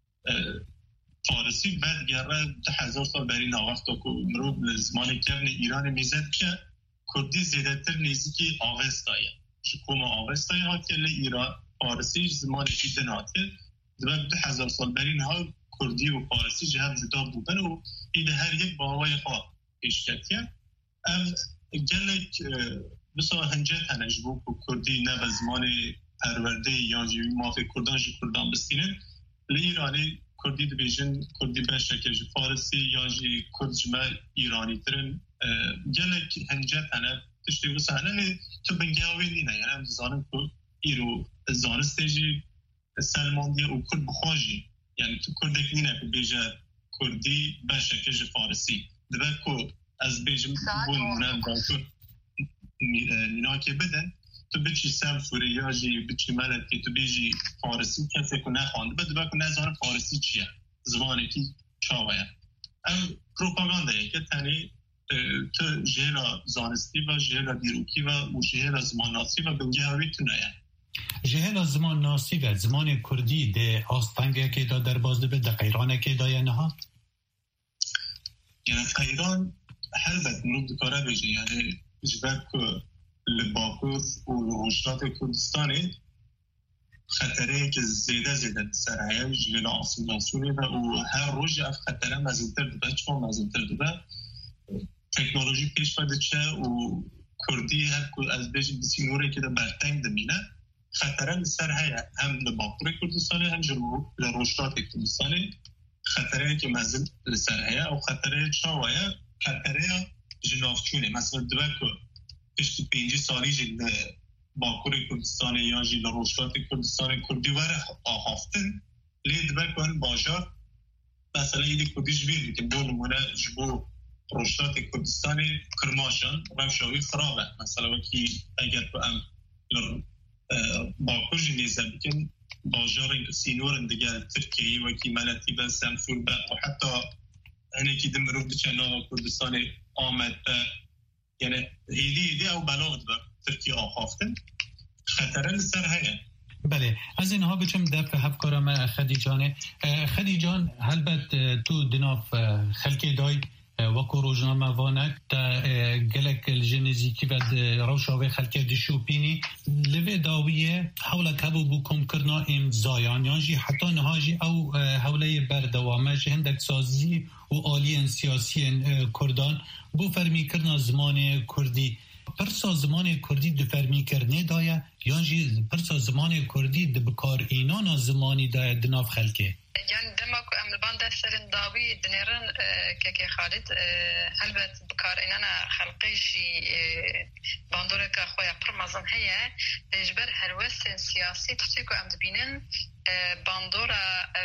فارسی بعد گره 1000 سال برین وقتا که مروب زمان کبن ایران میزد که کردی زیدتر نیزی که آغستایه شکوم آغستایه ها که لی ایران فارسی زمان کیدن ها که بعد 1000 سال برین ها کردی و فارسی جهب جدا بودن و این هر یک باوای خواه اشکتیه گلک بسا هنجت هنج بو کردی نه به زمان پرورده یا جوی مافی کردان جی کردان بستینن لی ایرانی کردی دبیجن کردی بشکش فارسی یا جی کرد جمع ایرانی ترن گلک هنجت هنه تشتی بسا هنه لی تو بنگاوی نینه یعنی هم زانم که ایرو زانسته جی سلماندی و کرد بخواجی یعنی تو کردک نینه که بیجه کردی بشکش فارسی دبه که از بیجم بون مونم باکر نینا که بدن تو بچی سم سوریه جی بچی ملکی تو بیجی فارسی کسی که نخوانده بده بکن نظر فارسی چیه زمانی که چاویه ام پروپاگانده که تنی تو جهلا زانستی و جهلا دیروکی و جهلا زماناتی و بنگه هاوی تونه جهل زمان ناسی و زمان کردی ده آستانگه که دا در بازده به دقیرانه که دا یعنی ها؟ یعنی ایران هلبت منو دکاره بجه یعنی جبک لباکوث و روشتات کردستانی خطره که زیده سرعیه جویل آسیلاسونه و هر روز اف خطره مزیدتر دوبه چون مزیدتر دوبه تکنولوژی پیش بده چه و کردی هر از بیش بسیموره که ده برتنگ دمینه خطره سرعیه هم لباکور کردستانی هم لروشتات کردستانی خطره که مزید سرعیه و خطره چاویه خطره جنافچونه مثلا دوبه که پشت 5 سالی جلد باکور کردستان یا جلد روشتات کردستان کردی وره آخافتن لید بکن باجار مثلا یه کردیش بیدی که بو نمونه جبو روشتات کردستان کرماشان روشاوی خرابه مثلا وکی اگر که ام باکور جنیزه بکن باجار سینور دیگه ترکیه وکی ملتی به سمسور به و حتی هنه که دم رو بچنه کردستان آمد یعنی هیدی او بلاغ با ترکیه آخافتن خطره لسر هیا. بله از اینها بچم دفع هفکارم خدیجان هلبت تو دناف خلکی دای وکو روزنامه وانک تا گلک الجنزیکی و روشاوی خلکی دشوپینی لوی داویه حول کبو بو کم کرنا امزایان یانجی حتی نهاجی او حوله بردوامه هندک سازی و آلی سیاسی کردان بو فرمی کرنا زمان کردی پرسا زمان کردی دو فرمی کرنه دایه یانجی پرسا زمان کردی دو بکار اینانا زمانی دایه دناف خلکه يعني دمك أمل دسترن داوي دنيرن كي خالد هلبت بكار إن أنا خلقيشي باندورك أخويا برمزن هي تجبر هلوس سياسي تحتيكو أمد بينن باندورا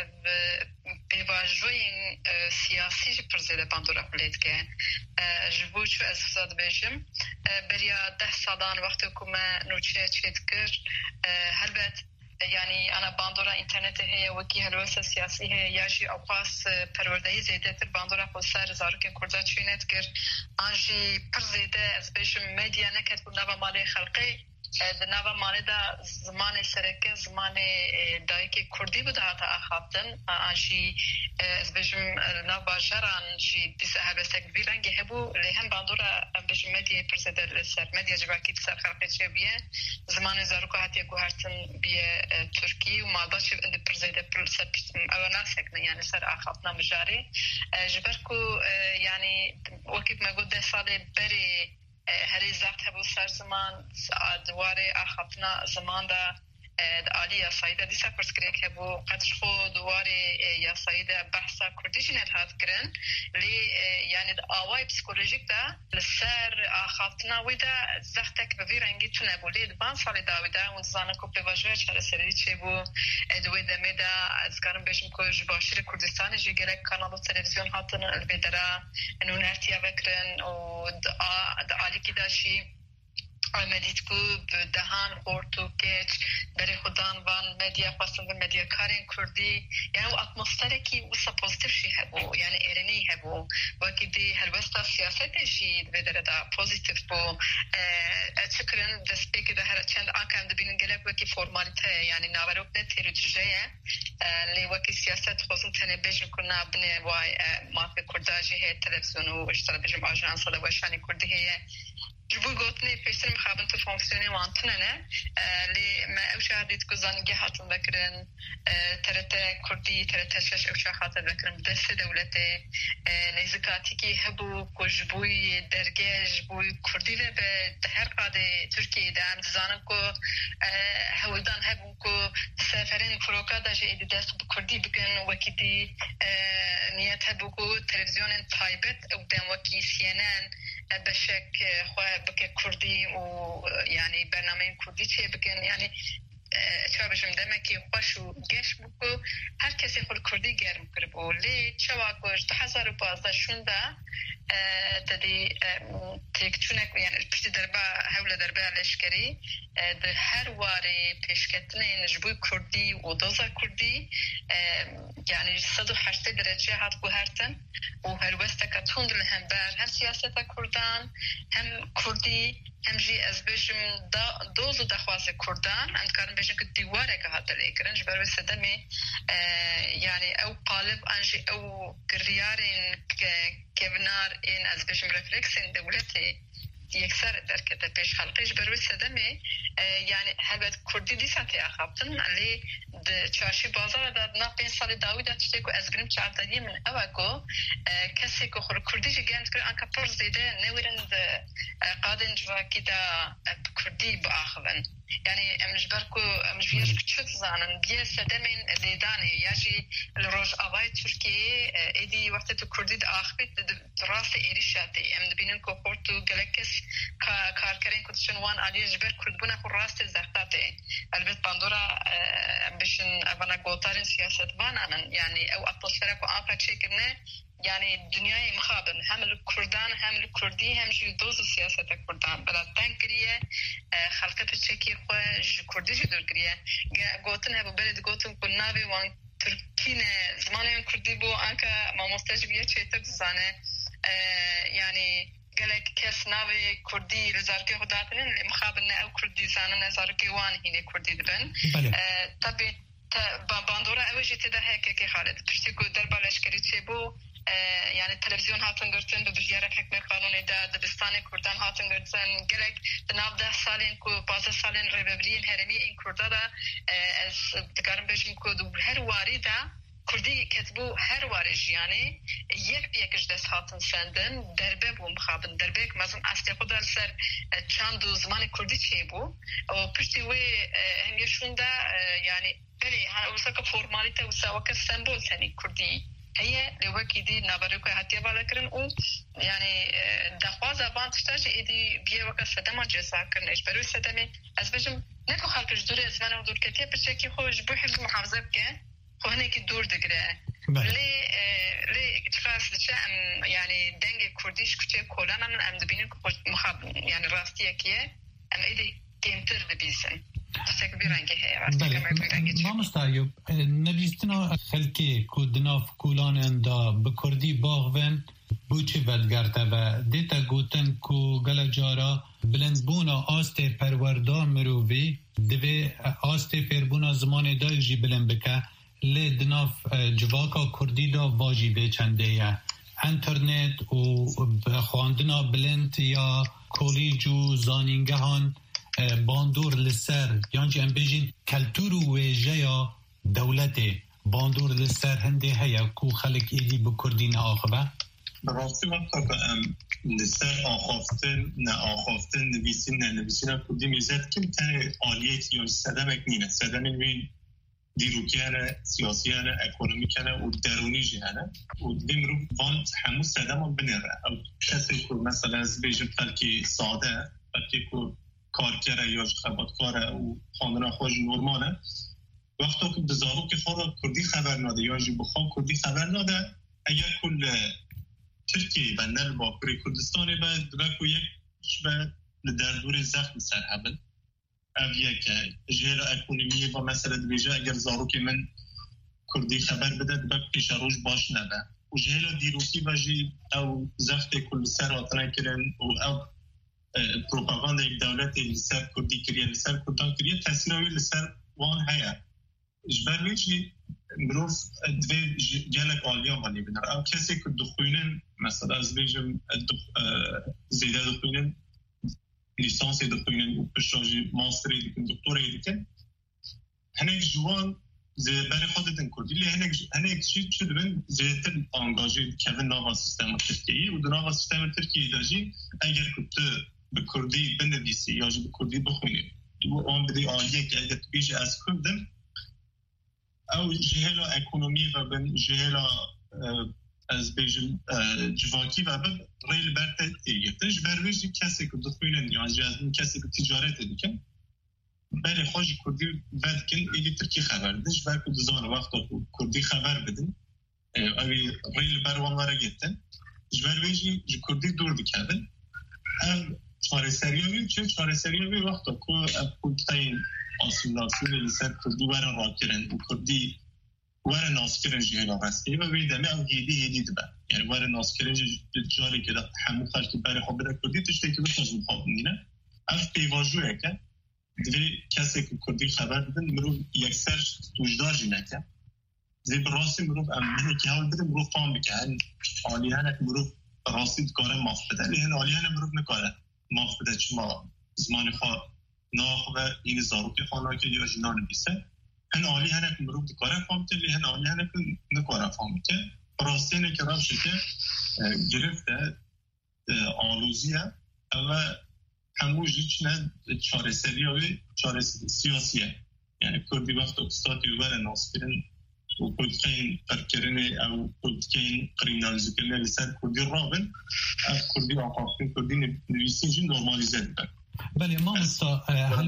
بواجوين سياسي جبرزيد باندورا بليتك جبوشو أزفزاد بيجم بريا 10 سالان وقتكم نوچه تذكر هلبت يعني أنا باندورا إنترنت هي وكي هلوسة سياسي هي ياجي أوقاس پروردهی زیده تر باندورا خودسر زارك كردات شوينت كر آنجي پر زیده از بيشم مديا نكت بنابا مالي خلقي نابا مالي دا زمان سرکه زمان دایکی کردی بود هاتا آخابتن آنجي از بيشم نابا جران جي ديس هبستك بيرنگي هبو لهم باندورا بيشم مديا پر زیده لسر مديا جباكي بسر خلقي چه بيه زمان زاركو هاتي گوهرتن بيه تركي وما داشي اند پر زیده پر سر او ناسكنا يعني سر آخابتنا مجاري جبركو يعني وكيف ما قد 10 سال بري هری زخت هبو سر زمان دواره آخابتنا زمان دا عالی یاسایی دیسا پرسکری که بو قدش خود دواره یاسایی بحثا کردیشی ندهات کرن لی یعنی آوای پسیکولوژیک دا لسر آخافتنا ویدا زختک بوی رنگی تو نبو لی دوان سالی داوی دا اون زانه که پیواجوه چهره سری چه بو دوی دمه دا از گرم بشم که جباشیر کردستان جی گرک کانال و تلویزیون هاتن البیدرا نونرتیا بکرن و عالی که داشی آمدید کو دهان خورتو کچ برای خودان وان مدیا خواستن و مدیا کارین کردی یعنی و اتمسفری کی وسا پوزیتیو شی هبو یعنی ایرانی هبو وکی دی هلوستا سیاست شی بدره دا پوزیتیو بو چکرن دستی که ده هر چند آکام دبینن گلک وکی فرمالیته یعنی ناوروک نه تیروتجه لی وکی سیاست خوزن تنه بیشن کنا بنه وای مافی کرداجی هی تلویزیون و اشترا بیشم آژانس و وشانی کردی هی جبوی گوتنی پیشتر مخابن تو فانکسیونی وانتنه نه لی ما اوشه هدید که زنگی حتم بکرن ترت کردی ترت شش اوشه خاطر بکرن دست دولته نزکاتی که هبو که جبوی درگه جبوی کردی و به هر قاده ترکیه دام زانن که هودان هبو که سفرین فروکا داجه ایدی دست بکردی بکن وکی دی نیت هبو که تلویزیون تایبت او دم وکی CNN بشک خواه بکه کردی و یعنی برنامه کردی چه بکن یعنی چه بشم دمکی خوش و گش بکو هر کسی خود کردی گرم کرد و لی چه واقعش 2012 شونده تدي تكتونك يعني بشتي دربا هولا دربا لشكري ده هر واري بيشكتني نجبوي كردي ودوزا كردي يعني 180 درجة هات بوهرتن وهالوستا كتون لهم بار هم سياسة كردان هم كردي هم جي از بيجم دوز و دخواز كردان عند كارن بيجم كديوارة كهذا ليكرن جبر وسدمي يعني او قالب انجي او قريارين كيفنار ان از بيجم ريفلكسين دولتي يكسر دركته پیش خلقش بروی صدمه يعني هلبت کردی دیسانتی اخابتن علی چارشی بازار داد نا 5 سال داوی داد چه کو از گریم چارتایی من اوگو کسی کو خور کردی جگند کر انکا پر زیده نویرن قادن جواکی دا کردی با آخون يعني امجبركو امجبيش كتشت زانن بيه سدمين ليداني ياجي الروج آبای ترکیه ایدی وقتی تو کردید آخبید راست ایریشاتی ام دبینن که خورتو گلکس کارکرین کتشن وان آلی جبر کردبونه خور راست زختاتی البته باندورا بشن اونا گوتارین سیاست وانن يعني او اتمسفره کو آنکا چکرنه يعني دنیای مخابن هم الكردان هم الكردي هم شي دوز سياسة كردان بلا تنكريه خلقه تشكي خو كردي جدور كريه قوتن هبو بلد قوتن كنابي وان تركين زمان كردي بو انكا ما مستجبيه چيتك زانه يعني قالك كاس ناوي كردي رزاركي خداتن اللي مخابن او كردي زانه نزاركي وان هنا كردي دبن طبي باندورا اوجي تدا هيك كي خالد بشتكو دربا لشكري تشيبو يعني التلفزيون هاتن قرتن ببريارة حكم قانون دا دبستان كردان هاتن قرتن قلق دناب 10 سالين كو 15 سالين ريبابرين هرمي ان كردا دا از تقارن بيشم كو دو هر واري دا كردي كتبو هر وارش يعني يكش دست هاتن سندن دربه بو مخابن دربك مازن اصلي خود سر چند زمان كردي چيبو و پشتي وي هنگشون دا يعني بلي ها وسك فورماليته وساوك سمبول ثاني كردي هي لوكي دي نابريكو هاتيه بالكرن او يعني دخواز ابان تشتاج ايدي بيه وقت سدما جزا كرنش بروي سدمي از بجم نكو خلقش دوري ازمانه ودور كتيه بشكي خوش بو حفظ محافظه بكه خو هناكي دور دقره لي اتخاص لشأن يعني دنگ كرديش كتيه كولانا من ام دبينين مخاب يعني راستيه كيه ام ايدي كيمتر دبيسن مامستایب نبیستنا خلکی کودناف کولان دا بکردی باغون بوچه بدگرته و دیتا گوتن کو گل جارا بلندبونا آست پروردار مرووی دوی آست فربونا زمان دا جی بلند بکه لی دناف جواکا کردی دا واجی به چنده یا انترنت و خواندنا بلند یا کولیج و زانینگهان باندور لسر یعنی ام بيجين کلتور و جیا دولت باندور لسر هنده هيا کو خلق ایدی بکردین آخبه براستی وقتا که ام لسر آخافتن نویسین کردی میزد که تن آلیت یا صدمک نینه صدم نوین دیروکیانه سیاسیانه اکونومیکانه و درونی جهانه و دیم رو وان همو صدم هم بنره او کسی که مثلا از بیجم خلقی ساده خلقی که کارکره یا خبرکاره و خاندنا خوش نورماله وقتا که بزارو که خورا کردی خبر ناده یا جی بخواه کردی خبر ناده اگر کل ترکیه و نل باکری کردستانی باید دبکو یک شبه لدردور زخم سر هبل او یک جهل اکونومی و مسئله دبیجه اگر زارو که من کردی خبر بده دبک پیش روش باش نده و جهل دیروسی و جی او زخت کل سر آتنه کرن و او پروپاگاندا یک دولت لسر کردی کریه لسر کردان کریه تاثیروی لسر وان هیا جبر میچی مروف دوی جلک آلیا وانی بنر او کسی که دخوینن مثلا از بیجم زیده دخوینن لیسانسی دخوینن و پشاجی ماستری دکن دکتوری دکن هنک جوان برای خودتن کردی لی هنک چی دبن زیدتر انگاجی کهون ناوا سیستم ترکیه و دو ناوا سیستم ترکیه داجی اگر کتا به کردی بنویسی یا به کردی بخونی و آن بدی آلیه که اگر بیش از کردن او جهلا اکونومی و بن جهلا از بیجن جواکی و بن ریل برده ایگتش برویجی کسی که دخوینن یا از کسی که تجارت دیکن برای خوش کردی بد کن ایگی ترکی خبر دش برای که دوزان وقتا کردی خبر بدن اوی ریل بروان واره گتن جورویجی کردی دور دکردن هم چاره سریاوی چه چاره سریاوی وقتا که کلتاین آسیلاسیون لسر کردی ورن را کرن و کردی ورن ناسکرن جهلا رسمی و ویدمه او هیدی دبن یعنی ورن ناسکرن جاری که در همون خشتی بره خواب بره کردی تشتی که بسا زود خواب نینه اف پیواجوه که دوی کسی که کردی خبر بدن مروف یک سر توجدار جی نکه دوی براستی مروف امنه که حال بدن مروف فام بکن آلیانه مروف راستی دکاره ماف بده لیهن آلیانه مروف نکاره ماف بده چما زمان خواه ناخ و این زاروکی خانه که یا جنان بیسه هن آلیانه که مروف دکاره فام بده لیهن آلیانه که نکاره فام بده براستی نه که رفشه که گرفته آلوزیه و هموجی چنه چاره سریاوی چاره سیاسیه یعنی کردی وقت اقتصادی و بره ناسپیرن و کردکین پرکرنه او کردکین قرینالیزی کرنه لسر کردی رابن از کردی آقاقتین کردی نویسینجی نورمالیزه دیدن بله ما مستا هل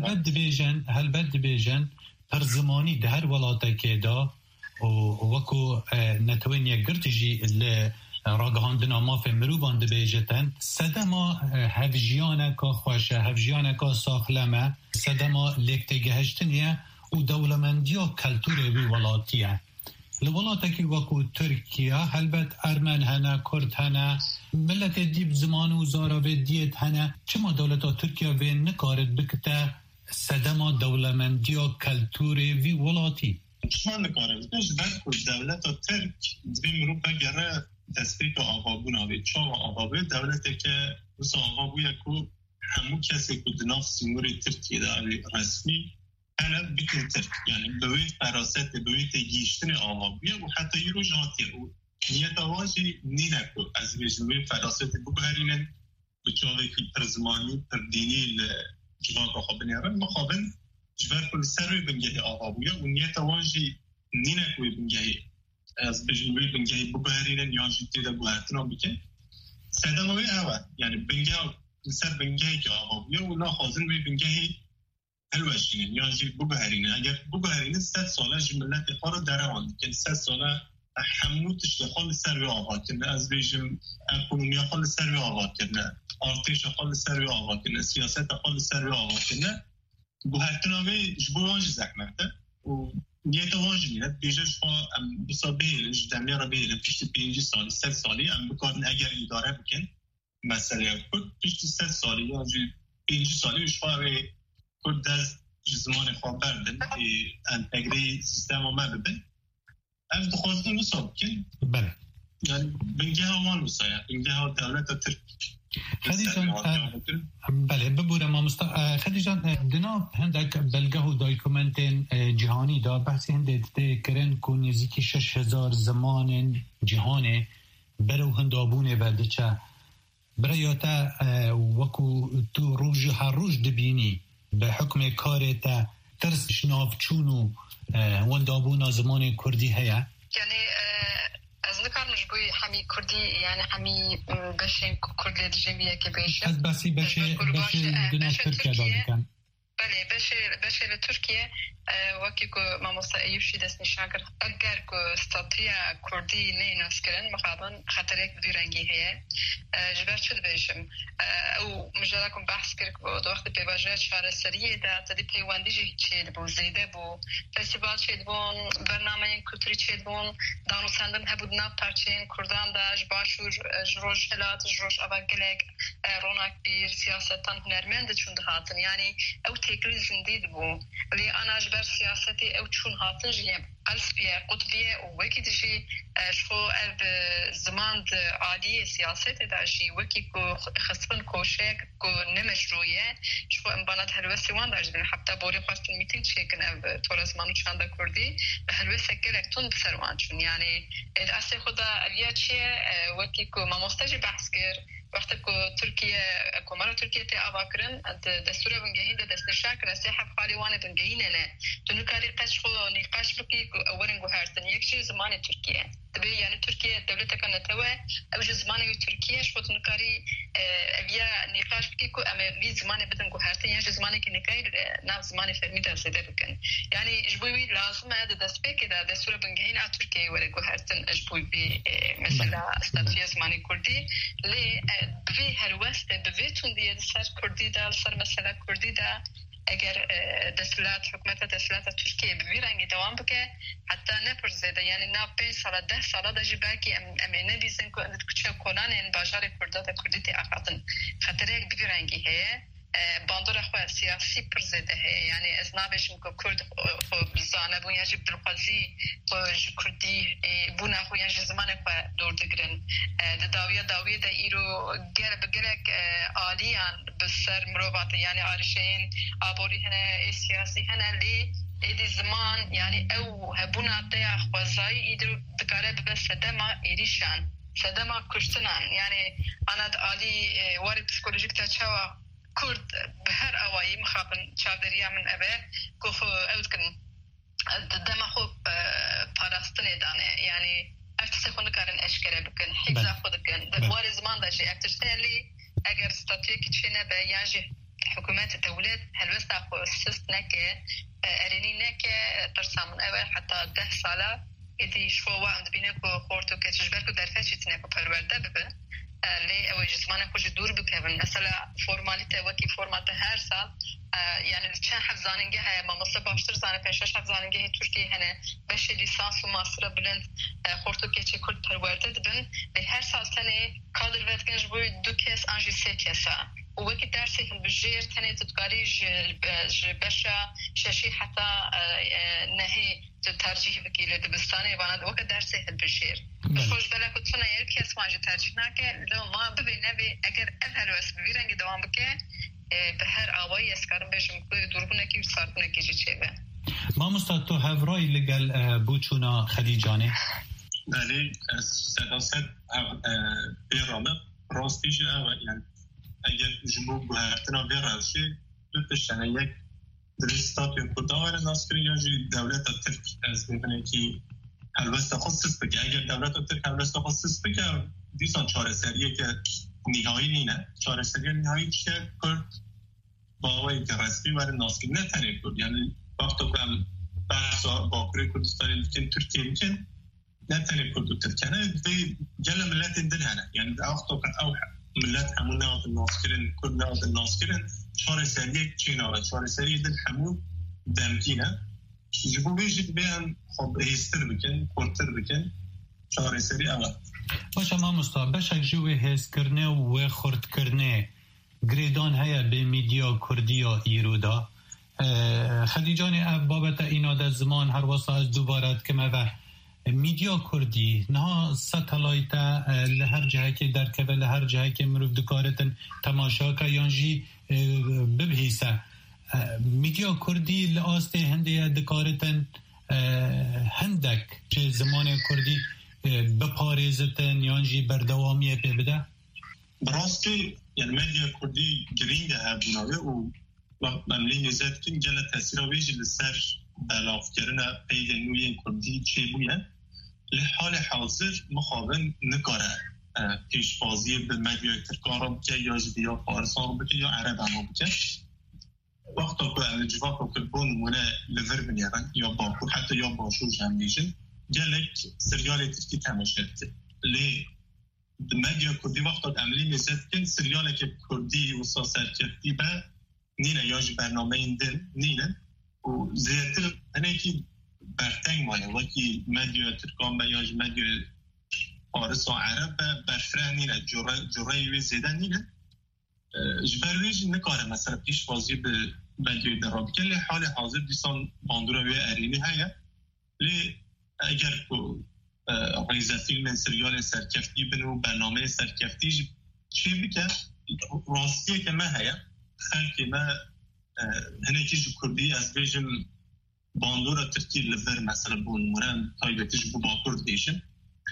بد بیجن پر زمانی ده هر ولاتا که دا و وکو نتوین یک گرتجی راگهاندنا ما في مروبان دبيجتن سدما هفجيانكا خوشه هفجيانكا ساخلمه سدما لكتجهشتنيا ودولمنديا كالتوري وي ولاتيه الولاتكي وكو تركيا هلبت ارمن هنا كرد هنا ملت ديب زمان وزارة ديت هنا چما دولتا تركيا في نكارد بكتا سدما دولمنديا كالتوري وي ولاتي شما نكارد بش بكو دولتا ترك دبي مروبا جره تصفیق آقابون آوید چون آقابه دولته که مثل آقابویه که همون کسی که دناف سیموری ترکیه داری رسمی هنه بکن ترک یعنی بوید فراست بوید گیشتن آقابویه و حتی یه رو جاتیه و نیت آواجی نینه که از بجنوی فراست بگهرینن به جاوه که پر زمانی پر دینی جوان آقابن یارن مخابن جوان کل سر روی بنگه آقابویه و نیت آواجی نینه که بنگه از بجنوی بنگهی بگهرینن یا جیتی دا بگهرتنا بکن سدماوی اول یعنی بنگه سر بنگهی که آقابویه و لا خازن بی بنگهی هلوشینن یا جیت بگهرینن اگر بگهرینن 100 ساله جملت اقار درمان دکن 100 ساله حموتش دخال سر وی آقا کنه از بیجم اکونومی خال سر وی آقا کنه آرتش خال سر وی آقا کنه سیاست خال سر وی آقا کنه بگهرتنا وی جبوانج زکمته و نیت واجبی نه بیشترش با بسابقه جدمی را بیل پیش 5 سال 3 سالی ام بکن اگر اداره بکن مسئله کد پیش 3 سالی یا 5 سالی شما کد از زمان خواب بردن انتگری سیستم ما بده ام دخوازن وساب کن بله یعنی بنگه ها وان وسایا بنگه ها دولت ترک خدیجان بله ببورم ما خدیجان دنا هندک بلگه و دایکومنتین جهانی دا بحثی هنده کرن که نزدیکی 6000 زمان جهانه برو هندابونه بلده چه برایاتا وکو تو روز هر روز دبینی به حکم کارتا ترس شنافچونو وندابونا زمان کردی هیا یعنی از نکار مجبوری همی کردی یعنی همی بشین کرد لجمیه که بیشه از بسی بشه دنیا ترکیه دادکن بله بشه لترکیه وکی که ماموسا ایوشی دست نشان کرد اگر که استاتیا کردی نه ناس کردن مخابن خطر یک بیرنگی هیه جبر شد بیشم او مجرد بحث کرد بود وقت پیواجه شهر سریه ده تدی پیواندی چید بود زیده بود فستیوال چید بود برنامه کلتوری چید بود دانو سندن هبود ناب پرچین کردان داش باشور جروش هلات جروش آبگلک رونق بیر سیاستان هنرمند چون دهاتن یعنی او تکلی زندید بود لی آن بر سیاستی او چون هاتن جیم قلسبیه قطبیه و وکی دشی شخو او زمان عالی سیاست داشی وکی که خصبن کوشک که نمشرویه شخو امبانات هلوه سوان داشت بین حتی بوری خواستن میتین چیکن او طور زمانو چانده کردی به هلوه سکلکتون بسروان چون یعنی اصل خدا الیا چیه وکی که ما مستجی بحث کرد وقتی که ترکیه کمر ترکیه تی آواکرن دستور بنگهین دست نشکر سیحب خالیوان بنگهین نه تو نکاری قش خو نقاش بکی اولین گوهرتن یک چیز زمان ترکیه تبی یعنی ترکیه دولت کنه توا اوج زمان ترکیه شو تو نکاری بیا نقاش بکی کو اما وی زمان بدن گوهرتن یه زمانی که نکای ناف زمان فرمی دست بکن یعنی جبوی لازم هذا دست بکی دا دستور بنگهین ترکیه ولی گوهرتن جبوی مثلا استاتیه زمانی کردی لی بوی هر وست بویتون دیه سر کردی دا سر مثلا کردی دا اگر دستورات حکومت دستورات ترکیه بوی رنگی دوام بکه حتی نپرزیده یعنی نا 5 سال 10 سال دا جباکی امینه بیزن که کچه کنان این باجار کردی تی آقاتن خاطر یک بوی رنگی هیه باندور خو سیاسی پرزده هست یعنی از نابشم که کرد بزانه بون یه جب دلخوازی کردی بون خو یه زمان خو دور دگرن داویه دا ایرو گر بگرک آلیان بسر مروبات یعنی آرشین آبوری هنه سیاسی هنه لی ایدی زمان یعنی او هبونا دیا خوازایی ایدو دکاره ببه سدما ایریشان سدما کشتنان یعنی انا آلی واری پسیکولوژیک تا چاوا کرد به هر اوایی مخابن چاودریا من اوه که خو اوز کن دم خو پاراستنه دانه یعنی افتسه خو نکارن اشکره بکن حفظه خود کن دوار زمان داشته افتسه لی اگر ستاتیه کچینه به یاجی حکومت دولت هلوسته خو سست نکه ارینی نکه ترسامن اوه حتی 10 ساله ایدی شو وعند بینه که خورتو که چجبر که در فشی تینه که پرورده ببه لی اوی جسمانه خوش دور بکن مثلا فرمالیته وکی فرمات هر سال یعنی چند حفظانگه های ما مثلا باشتر زانه 5-6 حفظانگه ترکیه هنه بشه لیسانس و ماستر بلند خورتو که چه کرد پرورده دبن لی هر سال تنه کادر ویدکنش بوی 2 کس آنجی 3 کسا و وکی درسی هم بجیر تنه تدکاری بشه ششی حتی نهی ترجیح بگیره دبستانه واند وقت درسی هم بجیر خوش بله که تونه یک کس ماجی ترجیح نکه لو ما ببینه بی اگر اول وست ببیرنگی دوام بکه به هر آوایی اسکارم بشم که دوربونه که سارتونه که چه به ما مستاد تو هفرای لگل بوچونا خدیجانه بله سداست بیرامه راستیش یعنی اگر جمعو گوهرتنا بیرالشه دو تشتنه یک درستات یا کداور ناس کری یا جی دولت ترک از میبینه که الوسته خصص بگه اگر دولت ترک الوسته خصص بگه دیسان چاره سریه که نهایی نینه چاره سریه نهایی چه کرد باوایی که رسمی برای ناس کری نتنه کرد یعنی وقتا که بحث با کره کردستانی لیکن ترکیه لیکن نتنه کرد و ترکنه جل ملت اندن هنه یعنی وقتا که او ملت همون نهات الناس کرن کرد نهات الناس کرن چاره سریه چه نهات چاره سریه دل همون دمکینه جبو بیشید بیان خب هستر بکن کرتر بکن چاره سری اول باشه ما مستعب بشک جوی هست کرنه و خورد کرنه گریدان هیا به میدیا کردیا ایرودا خدیجان بابت ایناد زمان هر واسه از دوبارت که ما میدیا کردی نه ساتلایت لهر جهه که درکه و لهر جهه که مروف دکارتن تماشا که یانجی ببهیسه میدیا کردی لآسته هنده دکارتن هندک چه زمان کردی بپارزتن یانجی بردوامیه پی بده براستی یعنی میدیا کردی گرینگه هبوناوه و مملین یزد کن گل تاثیر ویجی لسر بلاف کرنه پید نوی کردی چه بویه لحال حاضر مخابن نکاره پیشبازی به مدیای ترکان را بکه یا جدیا فارسان را بکه یا عرب هم بکه وقتا که الجواق که بون مونه لور بنیرن یا باکو حتی یا باشوش هم بیشن گلک سریال ترکی تماشد لی مدیا کردی وقتا عملی میزد کن سریال که کردی و ساسر کردی به نینه یا جی برنامه این دل نینه و زیادتر هنه که برتنگ مایه وکی مدیا ترکان به یا جی مدیا فارس و عرب برفره نینه جرعی وی زیده نینه جبرویج نکاره مثلا پیش بازی به مدیای در رابطه لی حال حاضر دیسان باندوروی ارینی هیا لی اگر که غیزه فیلم سریال سرکفتی بنو برنامه سرکفتی چی بکر راستیه که ما هیا خلقی ما هنه که کردی از بیجم باندورا ترکی لفر مثلا بون مرن تایبتش بو باکرد دیشن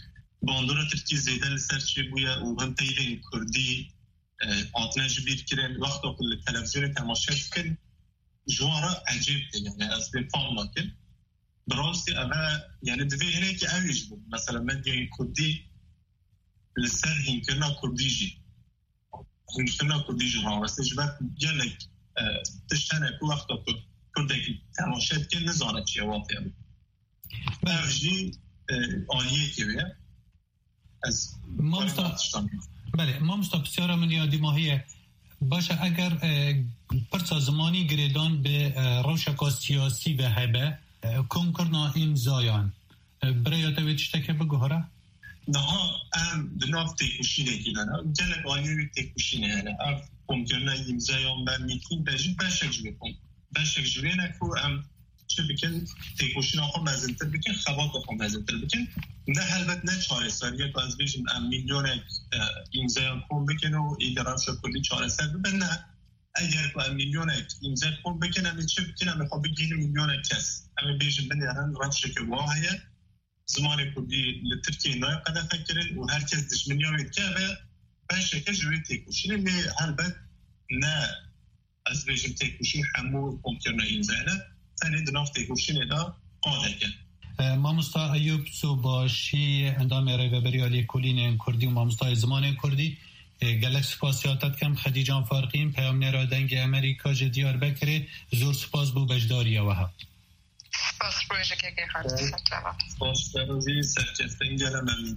باندورا ترکی زیده لسر چی بویا و هم تیلین کردی آتنا جبیر کرن وقت اقل تلویزیون تماشا کن جوارا عجیب یعنی از به فهم نکن براستی اوه یعنی دوی هنه که اویج بود مثلا من دیگه کردی لسر هنکرنا کردی جی هنکرنا کردی جی راستی جبت گلک تشتنه که وقت اقل کردی تماشا کن نزانه چیه واقعی بود اوجی آلیه که بیه از بله ما مستبسیار من یادی ماهیه باشه اگر پرسا زمانی گریدان به روشکا سیاسی و هبه کم کرنا امضایان برای تاوید شتکه بگوهره؟ نها ام دناف تکوشینه گیلانه جلب آلیوی تکوشینه هنه اف کم کرنا امضایان بر میتین بشک جوی کن بشک جوی نکو ام چه بکن تکوشین آخو مزنتر بکن خواب آخو مزنتر بکن نه حلبت نه چاره سریه که از بیشم میلیون امضایان کن بکن و ایدرام شکلی چاره سر ببن نه اگر که میلیون امضا کن بکن امی چه بکن امی خواب بگین میلیون کس امی بیشم بنی هرن رد شکل واهیه زمانی کلی لترکیه نای قده فکرین و هر کس دشمنی آمید که و بشکل جوی تکوشینه می حلبت نه از بیشم تکوشین همو کن کرنا امضایانه تنید نافتی کوشینه دا قاده کن مامستا ایوب سوباشی اندام ریوبری علی کلین کردی و مامستا زمان کردی گلک سپاسیاتت کم خدیجان فارقیم پیام نرا دنگ امریکا جدیار بکره زور سپاس بو بجداری وها سپاس رویجه که خرد سرچواب سپاس بروزی سرچسته اینجا من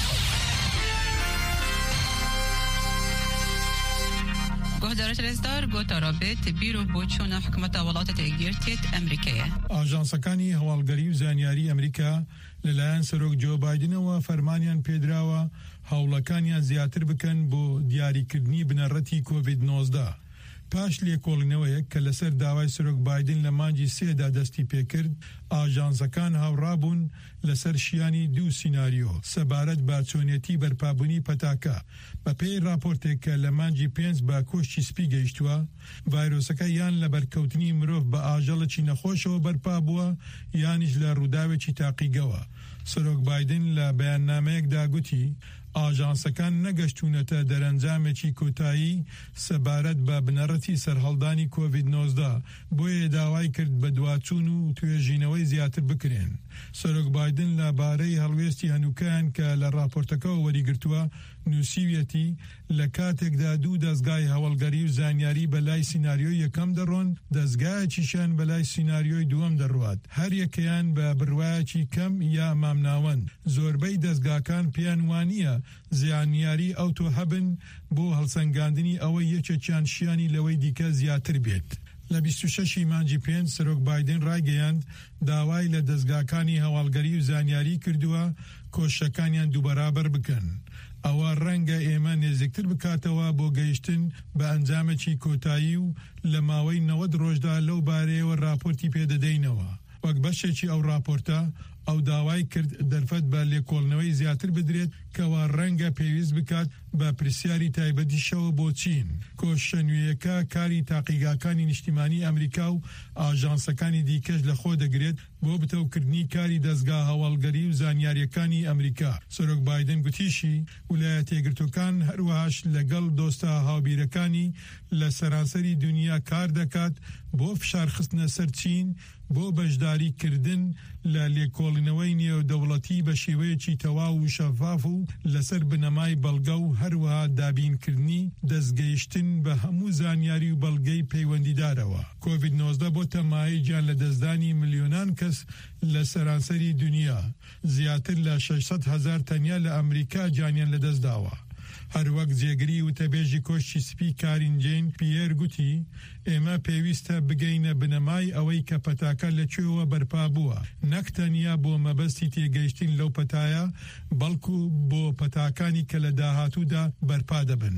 گهدارت رزدار گوتا رابط بیرو بوچون حکومت ولایت تگیرتیت امریکیه. ئاژانسەکانی هەواڵگەری و زانیاری ئەمریکا لەلایەن سەرۆک جۆ بایدنەوە فەرمانیان پێدراوە هەوڵەکانیان زیاتر بکەن بۆ دیاریکردنی بنەڕەتی کۆڤید-19 پاش لێکۆڵینەوەیەک کە لەسەر داوای سەرۆک بایدن لە مانگی 3دا دەستی پێکرد ئاژانسەکان هاوڕابوون لەسەر شیانی دوو سیناریۆ سەبارەت بە چۆنیەتی بەرپابوونی پەتاکە بە پێی راپۆرتێک کە لە مانگی 5 بە کۆشتی سپی گەیشتووە ڤایرۆسەکە یان لە بەرکەوتنی مرۆڤ بە ئاژەڵێکی نەخۆشەوە بەرپا بووە یانیش لە ڕووداوێکی تاقیگەوە سەرۆک بایدن لە بەیاننامەیەکدا گوتی ئاژانسەکان نەگەشتونەتە دەرەنجامێکی کۆتایی سەبارەت بە بنەڕەتی سەرهەڵدانی کۆڤید-19 بۆیە داوای کرد بە دواچوون و توێژینەوەی زیاتر بکرێن سەرۆک بایدن لەبارەی هەڵوێستی هەنووکەیان کە لە راپۆرتەکەەوە وەریگرتووە نووسیویەتی لە کاتێکدا دوو دەستگای هەوڵگەری و زانیاری بەلای سیناریۆی یەکەم دەڕۆن دەستگایەکیشیان بەلای سیناریۆی دووەم دەڕوات هەر یەکەیان بە بڕوایەکی کەم یا مامناوەند زۆربەی دەستگاکان پێیان وانییە زیانیاری ئەوتۆ هەبن بۆ هەڵسەنگاندنی ئەوەی یەکێکیان شیانی لەوەی دیکە زیاتر بێت لە 26 مانگی 5 سەرۆک بایدن ڕایگەیاند داوای لە دەستگاکانی هەواڵگەری و زانیاری کردووە کۆشەکانیان دووبەرابەر بکەن ئەوە ڕەنگە ئێمە نێزیکتر بکاتەوە بۆ گەیشتن بە ئەنجامێکی کۆتایی و لە ماوەی 90 ڕۆژدا لەو بارەیەوە راپۆرتی پێدەدەینەوە وەک بەشێکی ئەو راپۆرتە ئەو داوای کرد دەرفەت بە لێکۆڵنەوەی زیاتر بدرێت کەوا ڕەنگە پێویست بکات بە پرسیاری تایبەتیشەوە بۆ چین کۆشەنوێیەکە کاری تاقیگاکانی نیشتیمانی ئەمریکا و ئاژانسەکانی دیکەش لە خۆ دەگرێت بۆ بتەوکردنی کاری دەستگا هەواڵگەری و زانیاریەکانی ئەمریکا سەرۆک بایدن گوتیشی ویلایەتە یەکگرتووەکان هەروەهاش لەگەڵ دۆستە هاوبیرەکانی لە سەرانسەری دنیا کار دەکات بۆ فشارخستنە سەر چین بۆ بەشداریکردن لە لێکۆڵینەوەی نێودەوڵەتی بە شێوەیەکی تەواو و شەفاف و لەسەر بنەمای بەڵگە و هەروەها دابینکردنی دەستگەیشتن بە هەموو زانیاری و بەڵگەی پەیوەندیدارەوە کۆڤید-19 بۆ تەمایی گیان لە دەستدانی ملیۆنان کەس لە سەرانسەری دنیا زیاتر لە 600,000 تەنیا لە ئەمریکا گیانیان لەدەستداوە هەروەک جێگری وتەبێژی کۆشتی سپی کارین جین پیر گوتی ئێمە پێویستە بگەینە بنەمای ئەوەی کە پەتاکە لەکوێوە بەرپا بووە نەک تەنیا بۆ مەبەستی تێگەیشتن لەو پەتایە بەڵکو بۆ پەتاکانی کە لە داهاتوودا بەرپا دەبن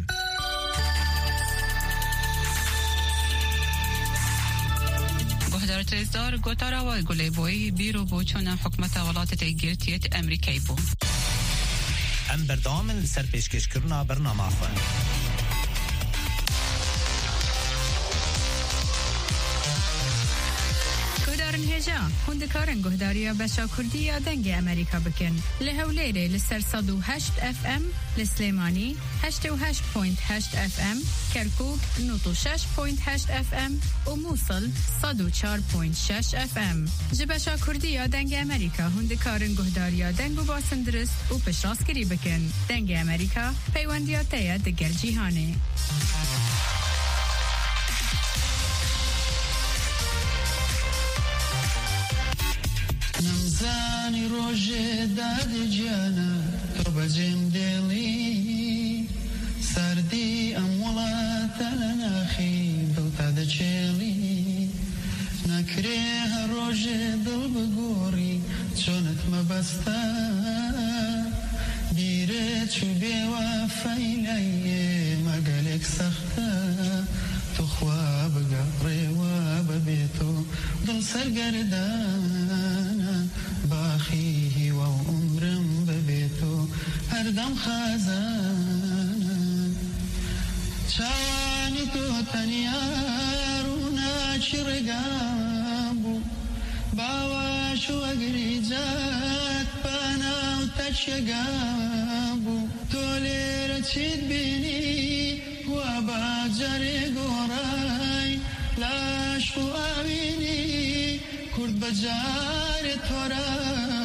گهدارت رزدار گوتاراوای گولی بوی بیرو بوچون حکومت ولایت تگیرتیت امریکای بو ام بردامن سر پیشکش کرنا برنامه خواه گهدارن هجا یا هندکارن گهداریا بشا کردیا دنگ امریکا بکن لهولیره لسر 108 FM لسلیمانی 88.8 FM کرکوک 96.8 FM و موصل 104.6 FM جبشا کردیا دنگ امریکا هندکارن گهداریا دنگ و باسندرست و پشراسکری بکن دنگ امریکا پیوندیات تاید دگر جیهانه نمزانی روژه داد جانا تو بجیم دلی سردی امولات لناخی دوتا دا چلی نکره هر روژه دل بگوری چونت مبستا بیره چوبه و فیلیه مگلک سختا تو خواب گره و ببیتو دل سرگردان باخی و عمرم ببیتو هر دم خزان چوانی تو تنیارونا چرگابو باواش و گریجات پانا و تچگابو تو لیر چید بینی و باجر گورای لاش و آوینی کرد بجار تورای